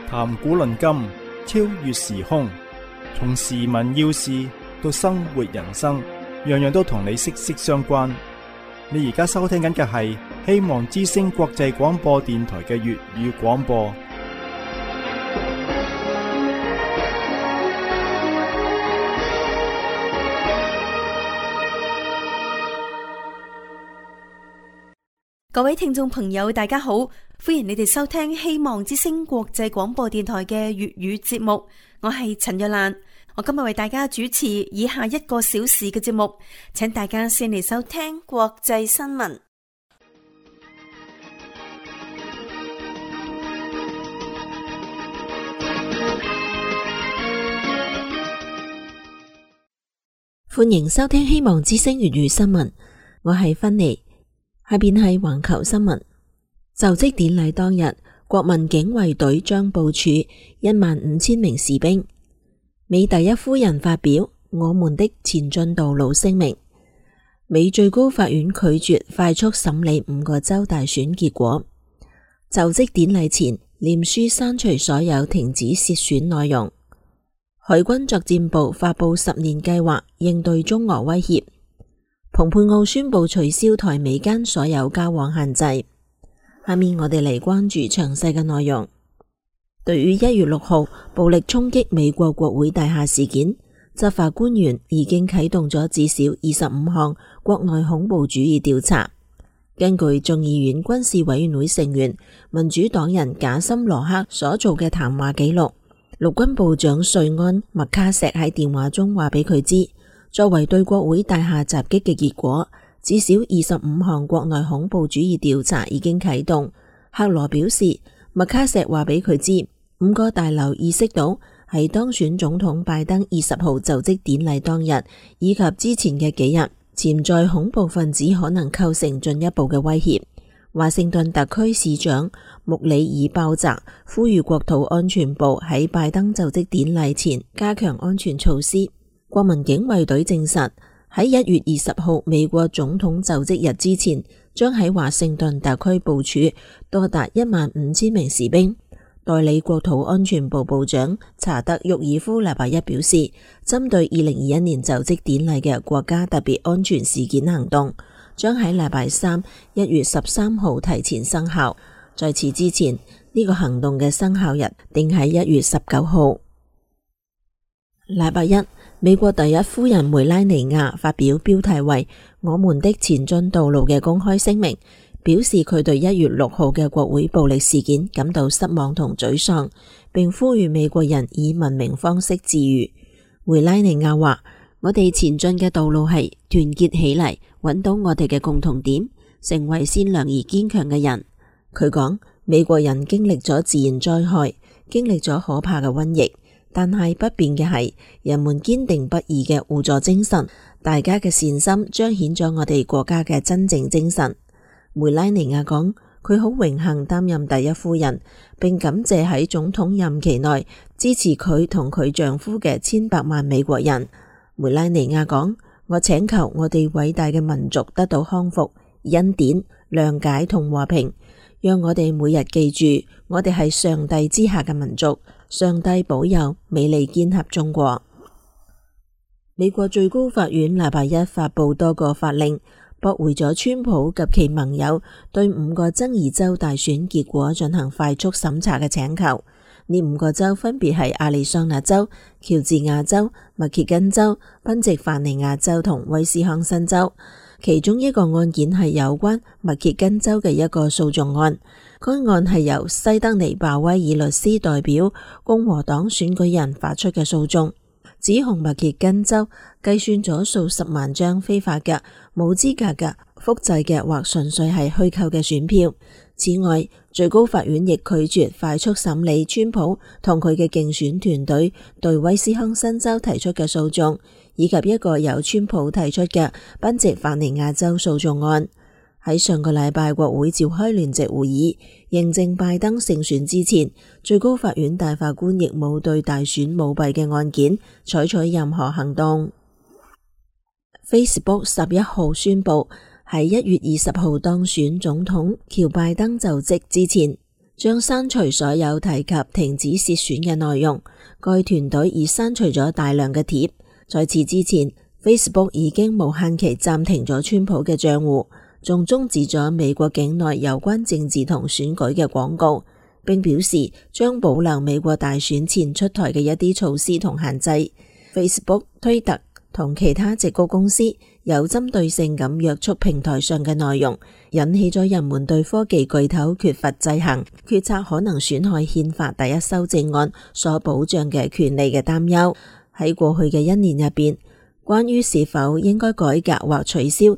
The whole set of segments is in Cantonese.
談古論今，超越時空，從時聞要事到生活人生，樣樣都同你息息相關。你而家收聽緊嘅係希望之聲國際廣播電台嘅粵語廣播。 各位聽眾朋友，大家好，歡迎你哋收聽希望之聲國際廣播電台嘅粵語節目。我係陳若蘭，我今日為大家主持以下1個小時嘅節目，請大家先嚟收聽國際新聞。 歡迎收聽希望之聲粵語新聞，我係芬妮。下邊係環球新聞。就職典禮當日，國民警衛隊將部署15000名士兵。美第一夫人發表我們的前進道路聲明。美最高法院拒絕快速審理5個州大選結果。就職典禮前，臉書刪除所有停止竊選內容。海軍作戰部發佈10年計劃應對中俄威脅。蓬佩奧宣布取消台美間所有交往限制。下面我哋嚟關注詳細嘅內容。對於1月6號暴力衝擊美國國會大廈事件，執法官員已經啟動咗至少25項國內恐怖主義調查。根據眾議院軍事委員會成員民主黨人賈森羅克所做嘅談話記錄，陸軍部長瑞安麥卡錫喺電話中話俾佢知，作為對國會大廈襲擊嘅結果，至少25項國內恐怖主義調查已經啟動。克羅表示，麥卡錫話俾佢知，5個大樓意識到喺當選總統拜登20號就職典禮當日以及之前嘅幾日，潛在恐怖分子可能構成進一步嘅威脅。華盛頓特區市長穆里爾鮑澤呼籲國土安全部喺拜登就職典禮前加強安全措施。國民警衛隊證實，喺1月20號美國總統就職日之前，將喺華盛頓特區部署多達15000名士兵。代理國土安全部部長查德沃爾夫禮拜一表示，針對2021年就職典禮嘅國家特別安全事件行動，將喺禮拜三1月13號提前生效。在此之前，呢個行動嘅生效日定喺1月19號。禮拜一，美國第一夫人梅拉尼亞發表標題為我們的前進道路嘅公開聲明，表示佢對1月6號嘅國會暴力事件感到失望同沮喪，並呼籲美國人以文明方式自愈。梅拉尼亞話，我哋前進嘅道路係團結起嚟，揾到我哋嘅共同點，成為善良而堅強嘅人。佢講，美國人經歷咗自然災害，經歷咗可怕嘅瘟疫，但係不變嘅係人們堅定不移嘅互助精神，大家嘅善心彰顯咗我哋國家嘅真正精神。梅拉尼亞講，佢好榮幸擔任第一夫人，並感謝喺總統任期內支持佢同佢丈夫嘅千百萬美國人。梅拉尼亞講，我請求我哋偉大嘅民族得到康復、恩典、諒解同和平，讓我哋每日記住，我哋係上帝之下嘅民族。上帝保佑美利堅合中國。美國最高法院禮拜一發佈多個法令，駁回咗川普及其盟友對5個爭議州大選結果進行快速審查嘅請求。呢5個州分別係亞利桑那州、喬治亞州、密歇根州、賓夕法尼亞州同威斯康辛州。其中一個案件係有關密歇根州嘅一個訴訟案，該案係由西德尼鮑威爾律師代表共和黨選舉人發出嘅訴訟，指控密歇根州計算咗數十萬張非法嘅、冇資格嘅、複製嘅或純粹係虛構嘅選票。此外，最高法院亦拒絕快速審理川普同佢嘅競選團隊對威斯康辛州提出嘅訴訟，以及一個由川普提出嘅賓夕法尼亞州訴訟案。喺上個禮拜國會召開聯席會議，認證拜登勝選之前，最高法院大法官亦冇對大選舞弊嘅案件採取任何行動。Facebook 11號宣布，喺1月20號當選總統喬拜登就職之前， 將刪除所有提及停止竊選嘅內容。該團隊已刪除咗大量嘅貼。在此之前， Facebook 已經無限期暫停咗川普嘅賬戶，仲終止咗美國境內有關政治同選舉嘅廣告，並表示將保留美國大選前出台嘅一啲措施同限制。 Facebook、推特同其他矽谷公司有針對性咁約束平台上嘅內容，引起咗人們對科技巨頭缺乏制衡決策可能損害憲法第一修正案所保障嘅權利嘅擔憂。喺過去嘅一年入邊，關於是否應該改革或取消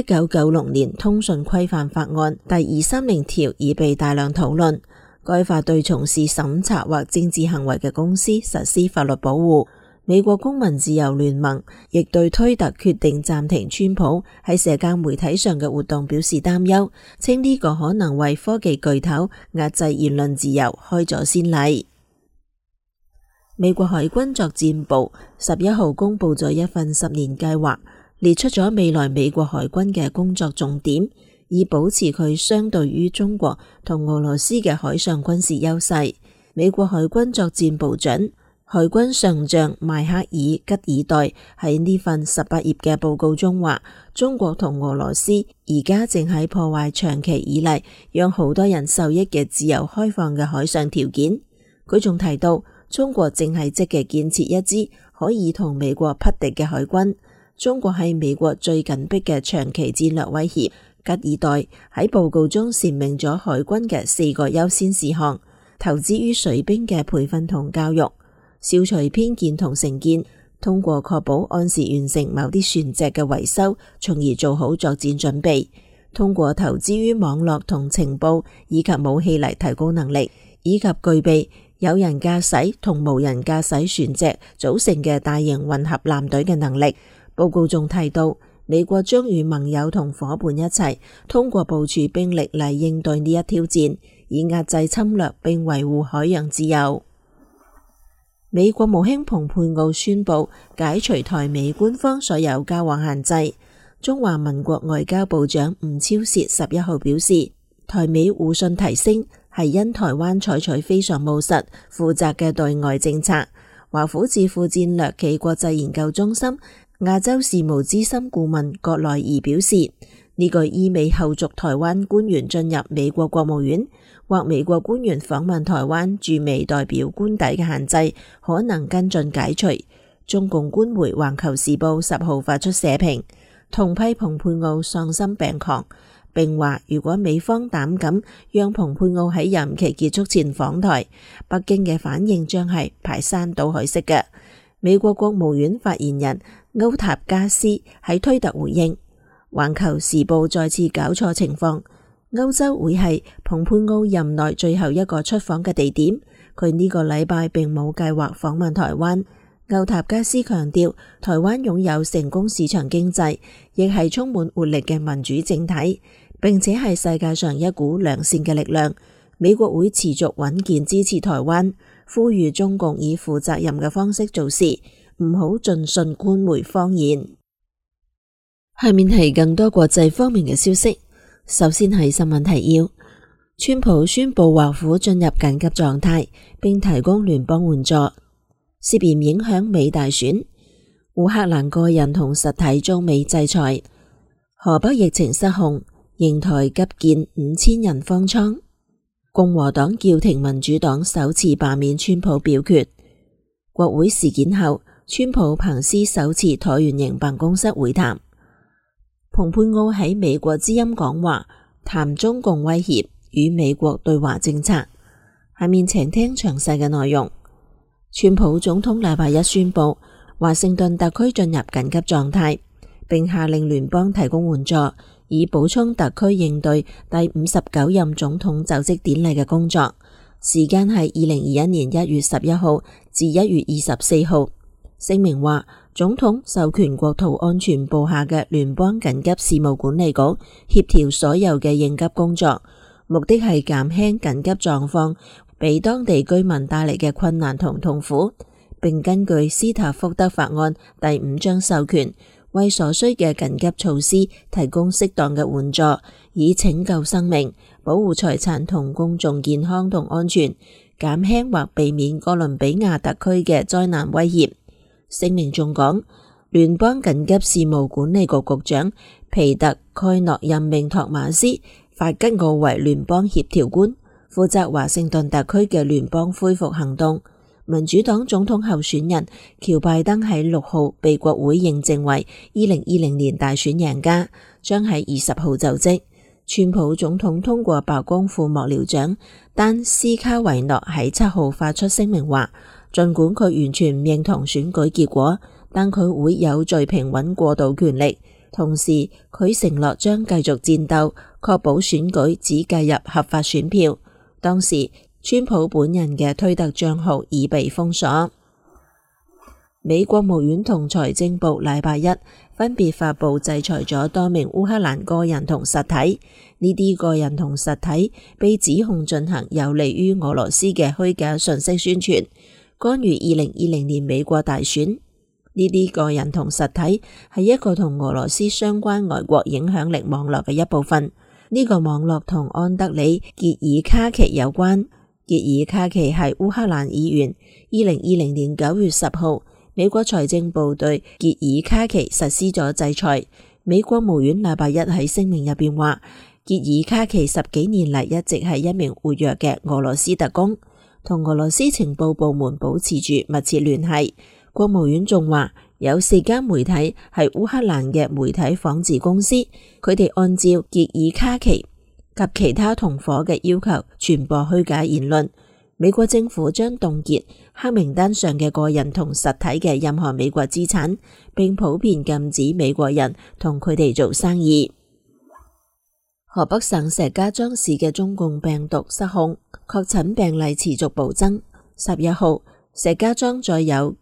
1996年通訊規範法案第230條已被大量討論。該法對從事審查或政治行為嘅公司實施法律保護。美國公民自由聯盟亦對推特決定暫停川普喺社交媒體上嘅活動表示擔憂，稱呢個可能為科技巨頭壓制言論自由開咗先例。美國海軍作戰部11號公布咗一份10年計劃，列出咗未來美國海軍嘅工作重點，以保持佢相對於中國同俄羅斯嘅海上軍事優勢。美國海軍作戰部長海軍上將邁克爾吉爾代喺呢份18頁嘅報告中話，中國同俄羅斯而家正喺破壞長期以嚟讓好多人受益嘅自由開放嘅海上條件。佢仲提到，中國正係積極建設一支可以同美國匹敵嘅海軍。中國係美國最緊迫嘅長期戰略威脅。吉爾代喺報告中闡明咗海軍嘅4個優先事項：投資於水兵嘅培訓同教育，消除偏見同成見，通過確保按時完成某啲船隻嘅維修，從而做好作戰準備；通過投資於網絡同情報以及武器嚟提高能力，以及具備有人駕駛同無人駕駛船隻組成嘅大型混合艦隊嘅能力。報告仲提到，美國將與盟友同夥伴一齊，通過部署兵力嚟應對呢一挑戰，以壓制侵略並維護海洋自由。美國務卿蓬佩奧宣布解除台美官方所有交往限制。中華民國外交部長吳釗燮11號表示，台美互信提升係因台灣採取非常務實、負責嘅對外政策。華府智庫戰略暨國際研究中心亞洲事務資深顧問葛萊儀表示，呢個意味後續台灣官員進入美國國務院或美國官員訪問台灣駐美代表官邸嘅限制可能跟進解除。中共官媒環球時報10號發出社評，痛批蓬佩奧喪心病狂，並話如果美方膽敢讓蓬佩奧喺任期結束前訪台，北京嘅反應將係排山倒海式嘅。美國國務院發言人歐塔加斯喺推特回應，環球時報再次搞錯情況，歐洲會係蓬佩奧任內最後一個出訪嘅地點，佢呢個禮拜並冇計劃訪問台灣。歐塔加斯強調，台灣擁有成功市場經濟，亦係充滿活力嘅民主政體，並且係世界上一股良善嘅力量。美國會持續穩健支持台灣，呼籲中共以負責任嘅方式做事，唔好盡信官媒謊言。下面係更多國際方面嘅消息。首先係新聞提要：川普宣布華府進入緊急狀態，並提供聯邦援助，涉嫌影響美大選。烏克蘭個人同實體遭美制裁。河北疫情失控，邢台急建5000人方艙。共和黨叫停民主黨首次罷免川普表決。國會事件後，川普彭斯首次橢圓形辦公室會談。蓬佩奧喺美國之音講話，談中共威脅與美國對華政策。下面請聽詳細嘅內容。川普總統禮拜一宣布，華盛頓特區進入緊急狀態，並下令聯邦提供援助，以補充特區應對第59任總統就職典禮嘅工作。時間係2021年1月11號至1月24號。聲明話，總統授權國土安全部下嘅聯邦緊急事務管理局協調所有嘅應急工作，目的係減輕緊急狀況俾當地居民帶嚟嘅困難同痛苦，並根據斯塔福德法案第5章授權， 為所需嘅緊急措施提供適當嘅援助，以拯救生命、保護財產同公眾健康同安全，減輕或避免哥倫比亞特區嘅災難威脅。聲明仲講，聯邦緊急事務管理局局長皮特蓋諾任命托馬斯·法吉奧為聯邦協調官，負責華盛頓特區嘅聯邦恢復行動。民主黨總統候選人喬拜登喺6號被國會認證為2020年大選贏家，將喺20號就職。川普總統通過白宮副幕僚長丹斯卡維諾喺7號發出聲明話，儘管佢完全唔認同選舉結果，但佢會有序平穩過渡權力。同時，佢承諾將繼續戰鬥，確保選舉只計入合法選票。當時，川普本人嘅推特賬號已被封鎖。美國國務院同財政部禮拜一分別發布制裁咗多名烏克蘭個人同實體，呢啲個人同實體被指控進行有利於俄羅斯嘅虛假信息宣傳，干預2020年美國大選。呢啲個人同實體係一個同俄羅斯相關外國影響力網絡嘅一部分。呢個網絡同安德里傑爾卡奇有關。傑爾卡奇係烏克蘭議員。2020年9月10號，美國財政部對傑爾卡奇實施咗制裁。美國國務院禮拜一喺聲明入邊話，傑爾卡奇10幾年嚟一直係一名活躍嘅俄羅斯特工，同俄羅斯情報部門保持住密切聯繫。國務院仲話，有4間媒體係烏克蘭嘅媒體仿製公司，佢哋按照傑爾卡奇及其他同伙嘅要求傳播虛假言論。美國政府將凍結黑名單上嘅個人同實體嘅任何美國資產，並普遍禁止美國人同佢哋做生意。河北省石家莊市嘅中共病毒失控，確診病例持續暴增。11號，石家莊再有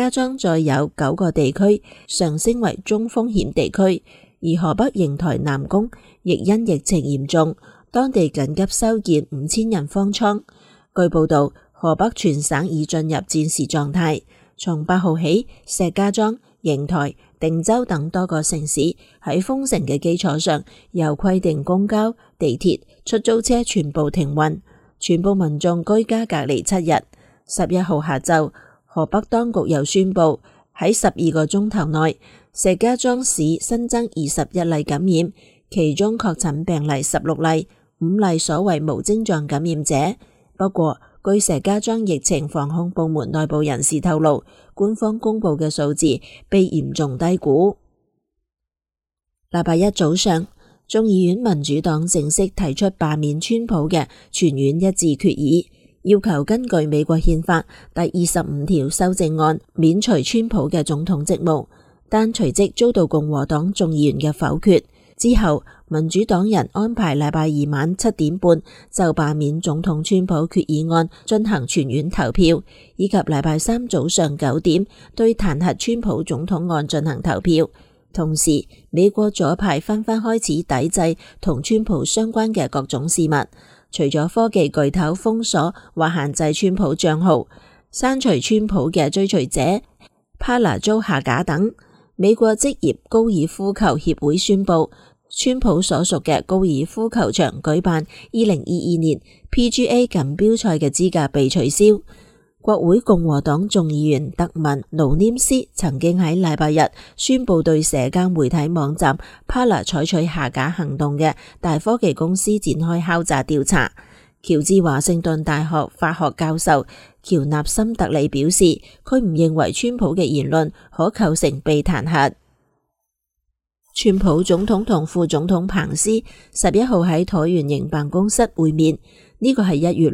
9個地區上升為中風險地區，而河北邢台南宮亦因疫情嚴重，當地緊急修建5000人方艙。據報道，河北全省已進入戰時狀態。從8號起，石家莊、邢台、定州等多個城市喺封城嘅基礎上，又規定公交、地鐵、出租車全部停運，全部民眾居家隔離7日。11號下晝，河北當局又宣布喺12個鐘頭內，石家莊市新增21例感染，其中確診病例16例，5例所謂無症狀感染者。不過，據石家莊疫情防控部門內部人士透露，官方公布嘅數字被嚴重低估。禮拜一早上，眾議院民主黨正式提出罷免川普嘅全院一致決議，要求根據美國憲法第25條修正案免除川普嘅總統職務，但隨即遭到共和黨眾議員嘅否決。之後，民主黨人安排禮拜二晚7點半就罷免總統川普決議案進行全院投票，以及禮拜三早上9點對彈劾川普總統案進行投票。同時，美國左派紛紛開始抵制同川普相關嘅各種事物，除咗科技巨頭封鎖或限制川普賬號、刪除川普嘅追隨者、帕拿租下架等，美國職業高爾夫球協會宣布，川普所屬嘅高爾夫球場舉辦2022年 PGA 錦標賽嘅資格被取消。國會共和黨眾議員德文盧黏斯曾經喺禮拜日宣布對社交媒體網站 Parler 採取下架行動嘅大科技公司展開敲詐調查。喬治華盛頓大學法學教授喬納森特里表示，佢唔認為川普嘅言論可構成被彈劾。川普總統同副總統彭斯11號喺橢圓形辦公室會面，呢個係1月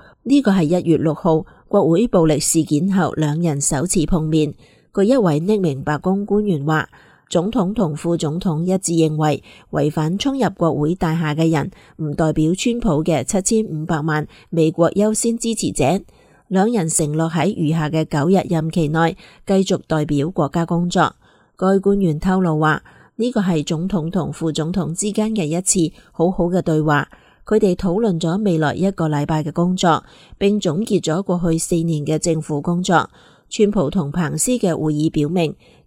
6號國會暴力事件後兩人首次碰面。據一位匿名白宮官員話，總統同副總統一致認為，違反衝入國會大廈嘅人唔代表川普嘅7500萬美國優先支持者。兩人承諾喺餘下嘅9日任期內繼續代表國家工作。該官員透露話，呢個係總統同副總統之間嘅一次好好嘅對話。佢哋討論咗未來1個禮拜嘅工作，並總結咗過去4年嘅政府工作。川普同彭斯嘅會議表明，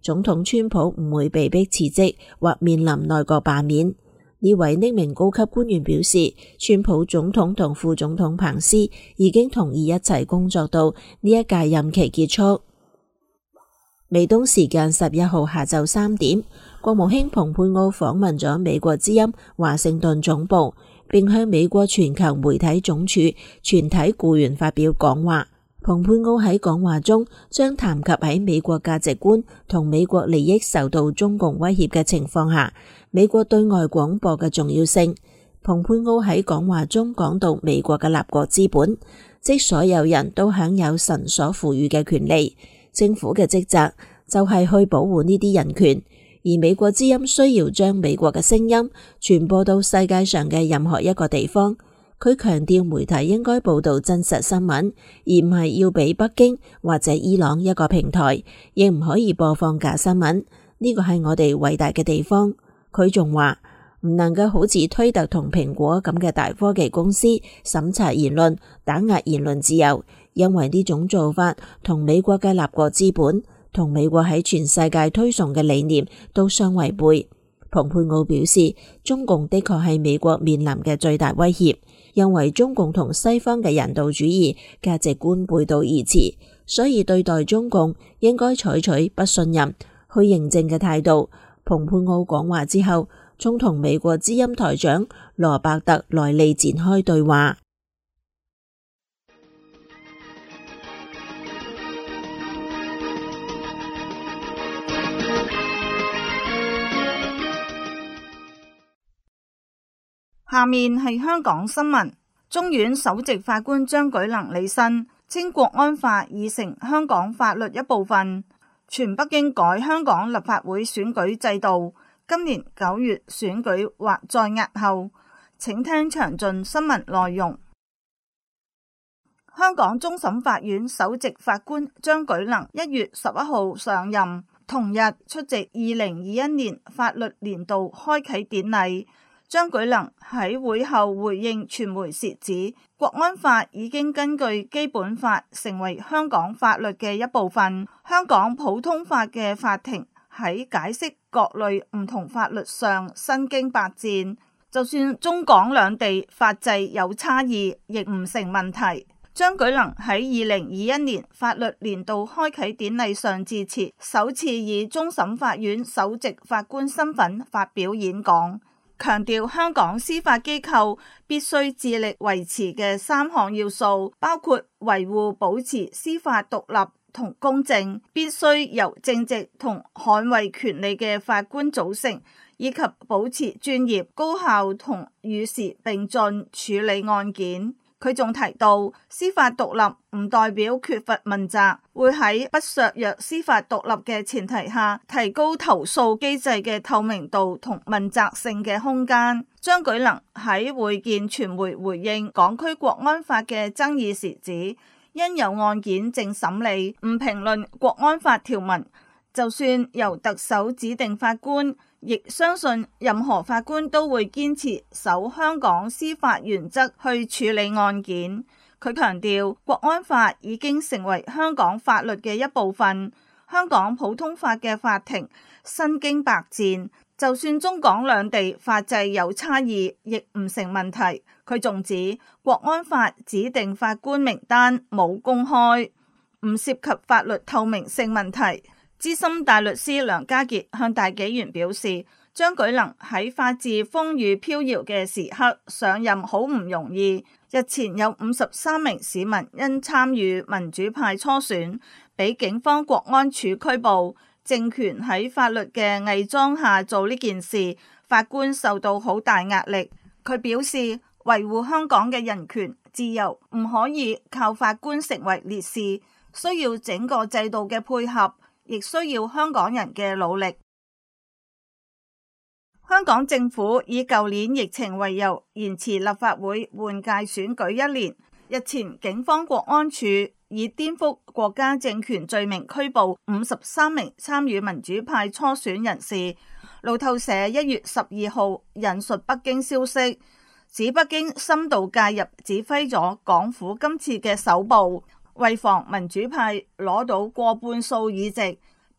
總統川普唔會被迫辭職或面臨內閣罷免。呢位匿名高級官員表示，川普總統同副總統彭斯已經同意一齊工作到呢一屆任期結束。美東時間11號下晝3點，國務卿蓬佩奧訪問咗美國之音華盛頓總部，並向美國全球媒體總署全體僱員發表講話。蓬佩奧喺講話中將談及喺美國價值觀同美國利益受到中共威脅嘅情況下，美國對外廣播嘅重要性。蓬佩奧喺講話中講到美國嘅立國之本，即所有人都享有神所賦予嘅權利，政府嘅職責就係去保護呢啲人權，而美國之音需要將美國嘅聲音傳播到世界上嘅任何一個地方。佢強調媒體應該報道真實新聞，而唔係要俾北京或者伊朗一個平台，亦唔可以播放假新聞。呢個係我哋偉大嘅地方。佢仲話唔能夠好似推特同蘋果咁嘅大科技公司審查言論、打壓言論自由，因為呢種做法同美國嘅立國之本，同美國喺全世界推崇嘅理念都相違背。蓬佩奧表示，中共的確係美國面臨嘅最大威脅，因為中共同西方嘅人道主義價值觀背道而馳，所以對待中共應該採取不信任、去認證嘅態度。蓬佩奧講話之後，仲同美國之音台長羅伯特萊利展開對話。 下面係香港新聞。中院首席法官張舉能履新，稱國安法已成香港法律一部分，全北京改香港立法會選舉制度，今年9月選舉或再押後。請聽詳盡新聞內容。香港終審法院首席法官張舉能1月11號上任，同日出席2021年法律年度開啟典禮。張舉能喺會後回應傳媒時指，國安法已經根據基本法成為香港法律嘅一部分。香港普通法嘅法庭喺解釋各類唔同法律上身經百戰，就算中港兩地法制有差異，亦唔成問題。張舉能喺2021年法律年度開啟典禮上致辭，首次以終審法院首席法官身份發表演講，強調香港司法機構必須致力維持嘅3項要素，包括維護保持司法獨立同公正，必須由正直同捍衛權利嘅法官組成，以及保持專業、高效同與時並進處理案件。佢仲提到，司法獨立唔代表缺乏問責，會喺不削弱司法獨立嘅前提下，提高投訴機制嘅透明度同問責性嘅空間。張舉能喺會見傳媒回應港區國安法嘅爭議時指，因有案件正審理，唔評論國安法條文。就算由特首指定法官，亦相信任何法官都會堅持守香港司法原則去處理案件。佢強調，國安法已經成為香港法律嘅一部分，香港普通法嘅法庭身經百戰，就算中港兩地法制有差異，亦唔成問題。佢仲指，國安法指定法官名單冇公開，唔涉及法律透明性問題。資深大律師梁家傑向大紀元表示，張舉能喺法治風雨飄搖嘅時刻上任好唔容易。日前有53名市民因參與民主派初選，被警方國安處拘捕。政權喺法律嘅偽裝下做呢件事，法官受到好大壓力。佢表示，維護香港嘅人權自由唔可以靠法官成為烈士，需要整個制度嘅配合，亦需要香港人嘅努力。香港政府以舊年疫情為由，延遲立法會換屆選舉1年。日前，警方國安處以顛覆國家政權罪名拘捕53名參與民主派初選人士。路透社1月12號引述北京消息，指北京深度介入指揮咗港府今次嘅首步，為防民主派攞到過半數議席，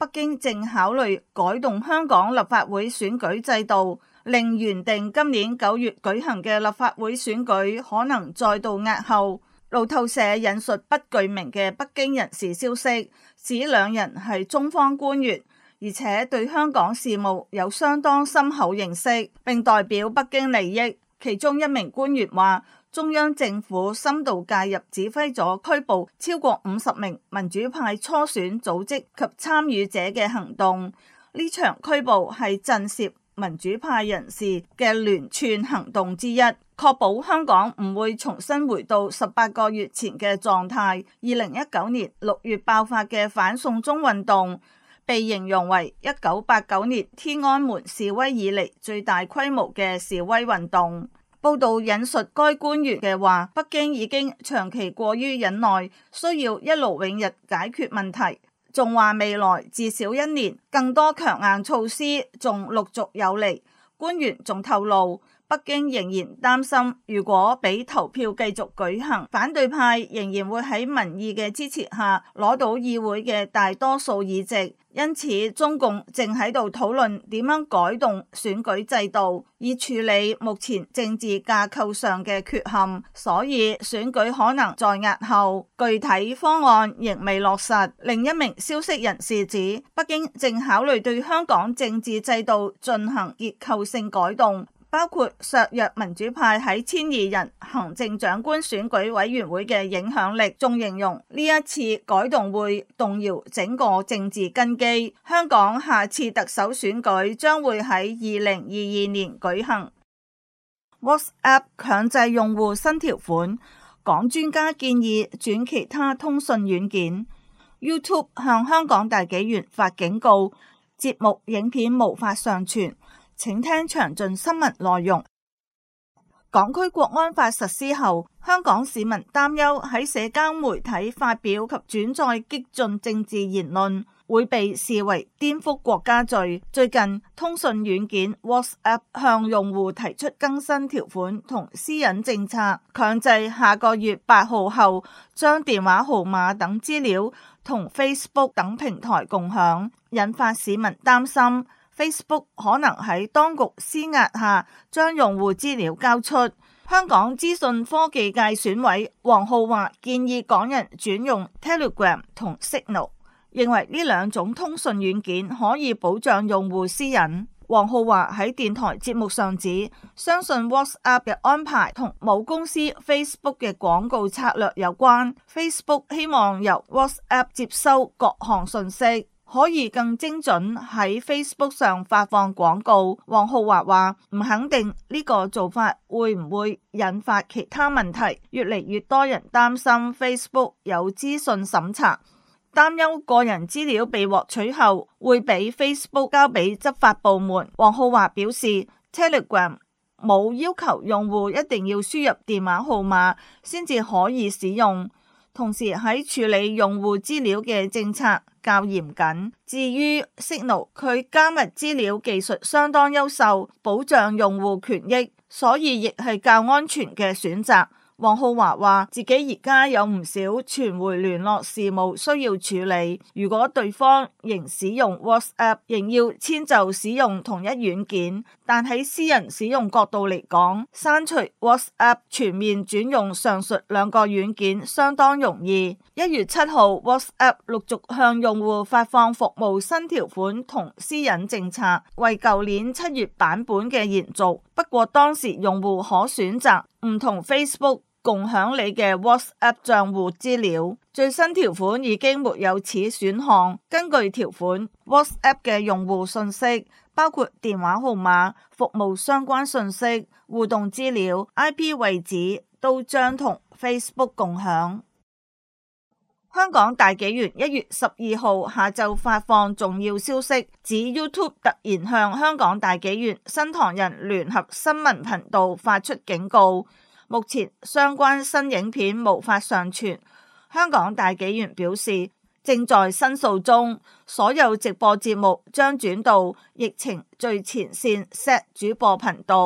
北京正考慮改動香港立法會選舉制度，令原定今年9月舉行嘅立法會選舉可能再度押後。路透社引述不具名嘅北京人士消息，指兩人係中方官員，而且對香港事務有相當深厚認識，並代表北京利益。其中一名官員話，中央政府深度介入，指揮咗拘捕超過50名民主派初選組織及參與者嘅行動。呢場拘捕係震懾民主派人士嘅連串行動之一，確保香港唔會重新回到18個月前嘅狀態。2019年6月爆發嘅反送中運動，被形容為1989年天安門示威以嚟最大規模嘅示威運動。報道引述該官員嘅話，北京已經長期過於忍耐，需要一勞永逸解決問題。仲話未來至少1年，更多強硬措施仲陸續有嚟。官員仲透露，北京仍然擔心，如果俾投票繼續舉行，反對派仍然會喺民意嘅支持下攞到議會嘅大多數議席。因此，中共正喺度討論點樣改動選舉制度，以處理目前政治架構上嘅缺陷，所以選舉可能在押後，具體方案仍未落實。另一名消息人士指，北京正考慮對香港政治制度進行結構性改動，包括削弱民主派喺12人行政長官選舉委員會嘅影響力，仲形容呢一次改動會動搖整個政治根基。香港下次特首選舉將會喺2022年舉行。WhatsApp 強制用戶新條款，港專家建議轉其他通訊軟件。YouTube 向香港大紀元發警告，節目影片無法上傳。請聽詳盡新聞內容。港區國安法實施後，香港市民擔憂喺社交媒體發表及轉載激進政治言論會被視為顛覆國家罪。最近，通訊軟件 WhatsApp 向用戶提出更新條款同私隱政策，強制下個月8號後將電話號碼等資料同 Facebook 等平台共享，引發市民擔心Facebook 可能喺當局施壓下將用戶資料交出。香港資訊科技界選委黃浩華建議港人轉用 Telegram 同 Signal， 認為呢兩種通訊軟件可以保障用戶私隱。黃浩華喺電台節目上指，相信 WhatsApp 嘅安排同母公司 Facebook 嘅廣告策略有關。Facebook 希望由 WhatsApp 接收各項信息，可以更精準喺 Facebook 上發放廣告。黃浩華話唔肯定呢個做法會唔會引發其他問題，越嚟越多人擔心 Facebook 有資訊審查，擔憂個人資料被獲取後會俾 Facebook 交俾執法部門。黃浩華表示 Telegram 冇要求用戶一定要輸入電話號碼先至可以使用，同時喺處理用戶資料嘅政策較嚴謹。至於 Signal， 佢加密資料技術相當優秀，保障用戶權益，所以亦係較安全嘅選擇。黃浩華話自己而家有唔少傳媒聯絡事務需要處理，如果對方仍使用 WhatsApp， 仍要遷就使用同一軟件，但喺私人使用角度嚟講，刪除 WhatsApp 全面轉用上述兩個軟件相當容易。1月7號 WhatsApp 陸續向用戶發放服務新條款同私隱政策，為舊年7月版本嘅延續。不過當時用戶可選擇唔同 Facebook共享你嘅 WhatsApp 賬戶資料。最新條款已經沒有此選項。根據條款， WhatsApp 嘅用戶信息包括電話號碼、服務相關信息、互動資料、IP 位置都將同 Facebook 共享。香港大紀元1月12號下晝發放重要消息，指 YouTube 突然向香港大紀元新唐人聯合新聞頻道發出警告，目前相關新影片無法上傳。香港大紀元表示正在申訴中，所有直播節目將轉到疫情最前線 set 主播頻道。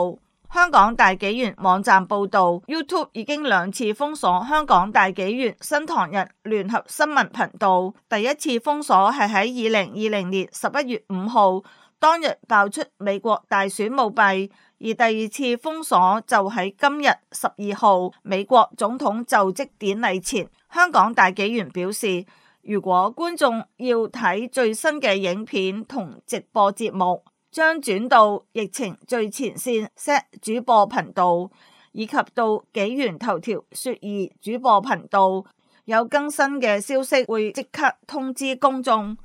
香港大紀元網站報道 ，YouTube 已經2次封鎖香港大紀元新唐人聯合新聞頻道。第一次封鎖係喺2020年11月5號，當日爆出美國大選舞弊；而第二次封鎖就喺今日12號，美國總統就職典禮前。香港大紀元表示，如果觀眾要睇最新嘅影片同直播節目，將轉到疫情最前線 set 主播頻道，以及到紀元頭條雪兒主播頻道，有更新嘅消息會即刻通知公眾。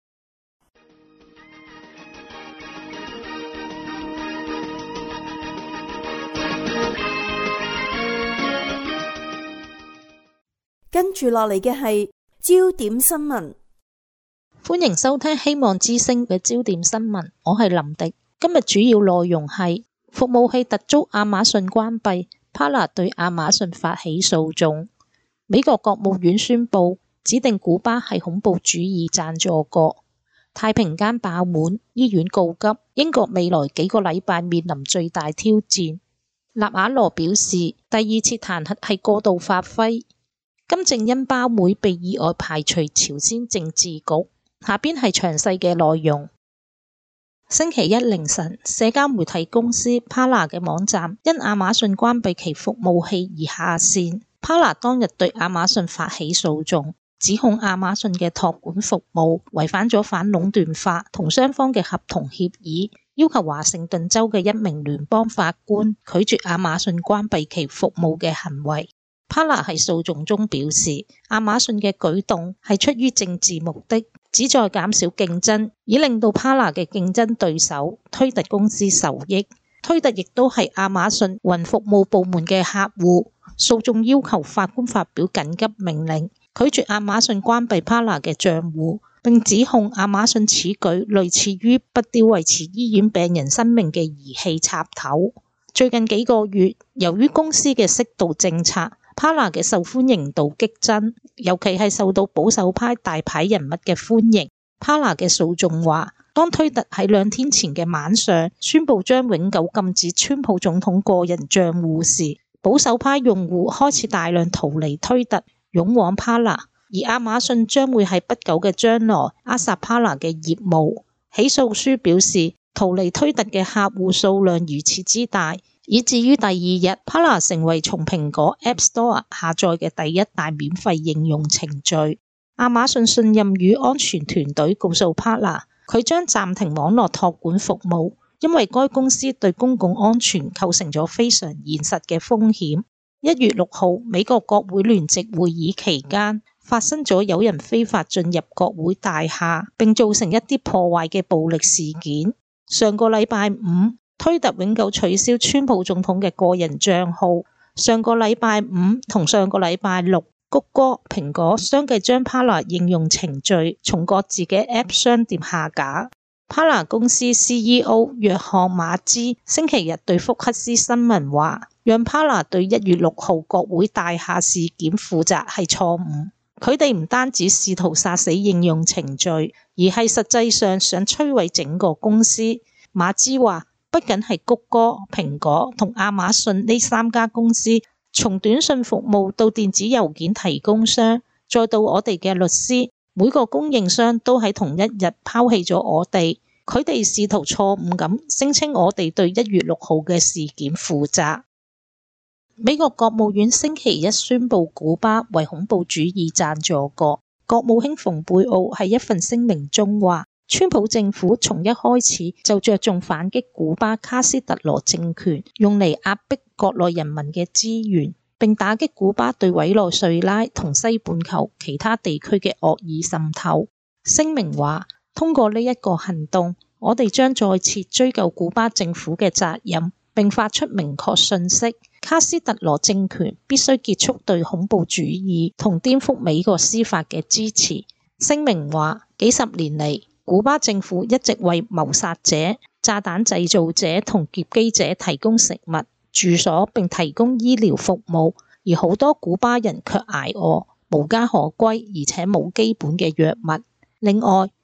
跟住落嚟嘅係焦點新聞。 歡迎收聽希望之聲嘅焦點新聞，我係林迪。今日主要內容係服務器突遭亞馬遜關閉，Parler 對亞馬遜發起訴訟。美國國務院宣布指定古巴係恐怖主義贊助國。太平間爆滿，醫院告急。英國未來幾個禮拜面臨最大挑戰。納瓦羅表示，第二次彈劾係過度發揮。金正恩胞妹被意外排除朝鮮政治局。下邊係詳細嘅內容。星期一凌晨，社交媒體公司 Parler 嘅網站因亞馬遜關閉其服務器而下線。Parler 當日對亞馬遜發起訴訟，指控亞馬遜嘅託管服務違反咗反壟斷法同雙方嘅合同協議，要求華盛頓州嘅一名聯邦法官拒絕亞馬遜關閉其服務嘅行為。Parler 喺訴訟中表示，亞馬遜嘅舉動係出於政治目的，旨在減少競爭，以令到 Parler 嘅競爭對手推特公司受益。推特亦都係亞馬遜雲服務部門嘅客戶。訴訟要求法官發表緊急命令，拒絕亞馬遜關閉 Parler 嘅賬戶，並指控亞馬遜此舉類似於拔掉維持醫院病人生命嘅儀器插頭。最近幾個月，由於公司嘅適度政策，Parler 嘅受歡迎度激增，尤其係受到保守派大牌人物嘅歡迎。Parler 嘅訴訟話，當推特喺2天前嘅晚上宣布將永久禁止川普總統個人賬戶時，保守派用戶開始大量逃離推特，湧往 Parler， 而亞馬遜將會喺不久嘅將來扼殺 Parler 嘅業務。起訴書表示，逃離推特嘅客戶數量如此之大，以至於第二日 Parler 成為從蘋果 App Store 下載嘅第一大免費應用程序。亞馬遜信任與安全團隊告訴 Parler， 佢將暫停網絡託管服務，因為該公司對公共安全構成咗非常現實嘅風險。1月6號，美國國會聯席會議期間，發生咗有人非法進入國會大廈，並造成一啲破壞嘅暴力事件。上個禮拜五，推特永久取消川普總統嘅個人賬號。上個禮拜五同上個禮拜六，谷歌、蘋果相繼將 Parler 應用程序從各自嘅 App 商店下架。Parler 公司 CEO 約翰馬茲星期日對福克斯新聞話，讓 Parler 對1月6號國會大廈事件負責係錯誤。佢哋唔單止試圖殺死應用程序，而係實際上想摧毀整個公司。馬茲話，不僅係谷歌、蘋果同亞馬遜呢3家公司，從短信服務到電子郵件提供商，再到我哋嘅律師，每個供應商都喺同一日拋棄咗我哋。佢哋試圖錯誤咁聲稱我哋對1月6號嘅事件負責。美國國務院星期一宣布古巴為恐怖主義贊助國。國務卿蓬佩奧喺一份聲明中話，川普政府從一開始就着重反擊古巴卡斯特羅政權用嚟壓迫國內人民嘅資源，並打擊古巴對委內瑞拉同西半球其他地區嘅惡意滲透。聲明話，通過呢一個行動，我哋將再次追究古巴政府嘅責任，並發出明確訊息：卡斯特羅政權必須結束對恐怖主義同顛覆美國司法嘅支持。聲明話，幾十年嚟，古巴政府一直為謀殺者、炸彈製造者同劫機者提供食物、住所並提供醫療服務，而好多古巴人卻捱餓、無家可歸，而且冇基本嘅藥物。另外，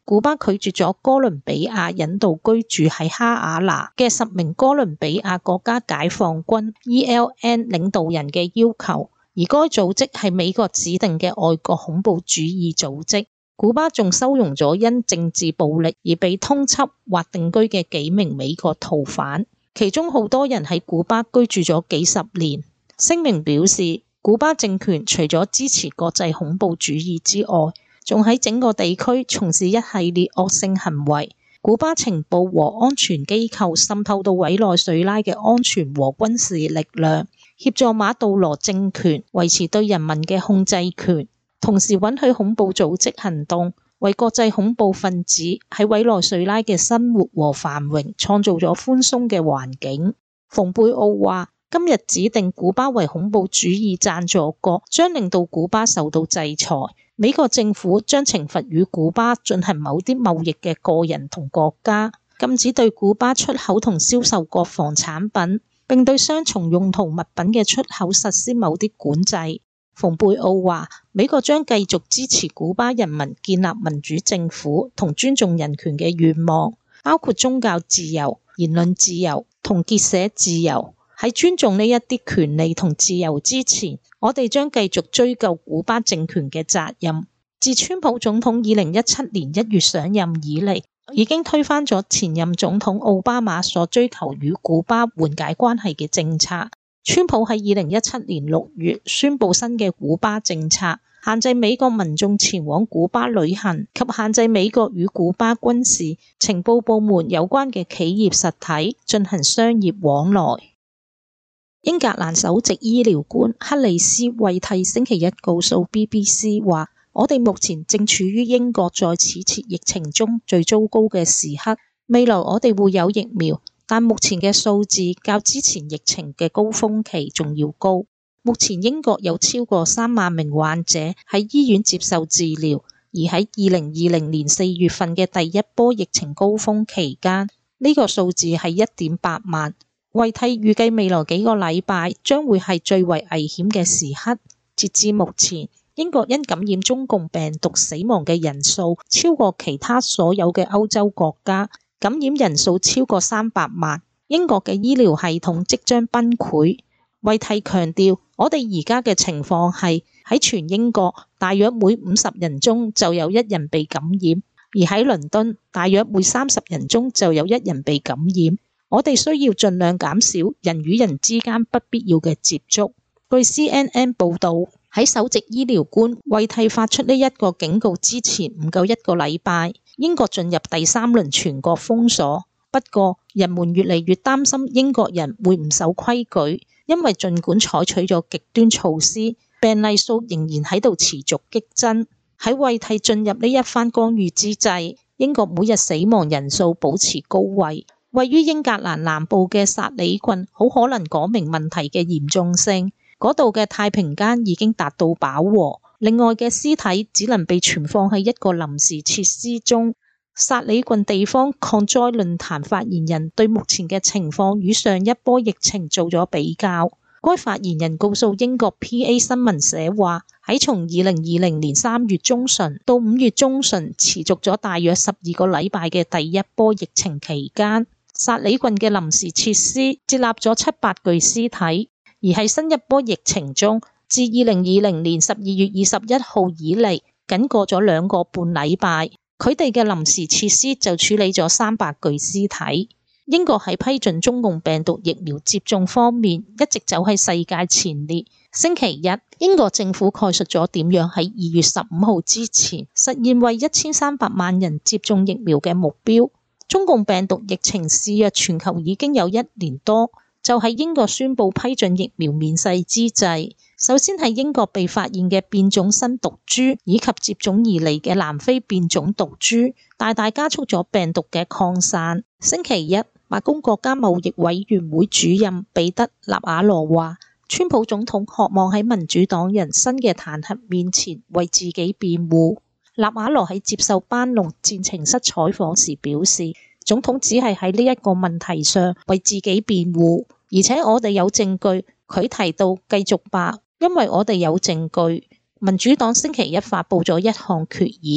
古巴拒絕咗哥倫比亞引渡居住喺哈瓦那嘅10名哥倫比亞國家解放軍 ELN 領導人嘅要求，而該組織係美國指定嘅外國恐怖主義組織。古巴仲收容咗因政治暴力而被通緝或定居嘅幾名美國逃犯，其中好多人喺古巴居住咗幾十年。聲明表示，古巴政權除咗支持國際恐怖主義之外，仲喺整個地區從事一系列惡性行為。古巴情報和安全機構滲透到委內瑞拉嘅安全和軍事力量，協助馬杜羅政權維持對人民嘅控制權，同時允許恐怖組織行動，為國際恐怖分子喺委內瑞拉嘅生活和繁榮創造咗寬鬆嘅環境。蓬佩奧話，今日指定古巴為恐怖主義贊助國，將令到古巴受到制裁。美國政府將懲罰與古巴進行某啲貿易嘅個人同國家，禁止對古巴出口同銷售國防產品，並對雙重用途物品嘅出口實施某啲管制。蓬佩奧話，美國將繼續支持古巴人民建立民主政府同尊重人權嘅願望，包括宗教自由、言論自由同結社自由。喺尊重呢一啲權利同自由之前，我哋將繼續追究古巴政權嘅責任。自川普總統2017年1月上任以嚟，已經推翻咗前任總統奧巴馬所追求與古巴緩解關係嘅政策。川普喺2017年6月宣布新嘅古巴政策，限制美國民眾前往古巴旅行及限制美國與古巴軍事、情報部門有關嘅企業實體進行商業往來。英格蘭首席醫療官克里斯惠蒂星期一告訴 BBC 話，我哋目前正處於英國在此次疫情中最糟糕嘅時刻，未來我哋會有疫苗，但目前嘅數字較之前疫情嘅高峰期仲要高。目前英國有超過3萬名患者喺醫院接受治療，而喺2020年4月份嘅第一波疫情高峰期間，呢個數字係1.8萬。惠蒂預計未來幾個禮拜將會係最為危險嘅時刻。截至目前，英國因感染中共病毒死亡嘅人數超過其他所有嘅歐洲國家，感染人數超過300萬。英國嘅醫療系統即將崩潰。惠蒂強調，我哋而家嘅情況係喺全英國大約每50人中就有1人被感染，而喺倫敦大約每30人中就有1人被感染。我哋需要盡量減少人與人之間不必要嘅接觸。據 CNN 報導，喺首席醫療官惠蒂發出呢一個警告之前唔夠1個禮拜，英國進入第3輪全國封鎖。不過，人們越嚟越擔心英國人會唔守規矩，因為儘管採取咗極端措施，病例數仍然喺度持續激增。喺惠蒂進入呢一番干預之際，英國每日死亡人數保持高位。位於英格蘭南部嘅薩里郡好可能講明問題嘅嚴重性，嗰度嘅太平間已經達到飽和，另外嘅屍體只能被存放喺一個臨時設施中。薩里郡地方抗災論壇發言人對目前嘅情況與上一波疫情做咗比較。該發言人告訴英國 PA 新聞社話，喺從2020年3月中旬到5月中旬持續咗大約12個禮拜嘅第一波疫情期間，薩里郡嘅臨時設施接納咗700具屍體，而喺新一波疫情中，自2020年12月21號以嚟，僅過咗2個半禮拜，佢哋嘅臨時設施就處理咗300具屍體。英國喺批准中共病毒疫苗接種方面一直走喺世界前列。星期一，英國政府概述咗點樣喺2月15號之前實現為1300萬人接種疫苗嘅目標。中共病毒疫情肆虐全球已經有1年多，就喺英國宣布批准疫苗面世之際，首先係英國被發現嘅變種新毒株，以及接種而嚟嘅南非變種毒株，大大加速咗病毒嘅擴散。星期一，白宮國家貿易委員會主任彼得納瓦羅話，川普總統渴望喺民主黨人新嘅彈劾面前為自己辯護。納瓦羅喺接受班農戰情室採訪時表示，總統只係喺呢一個問題上為自己辯護，而且我哋有證據。佢提到繼續吧，因為我哋有證據。民主黨星期一發佈咗一項決議，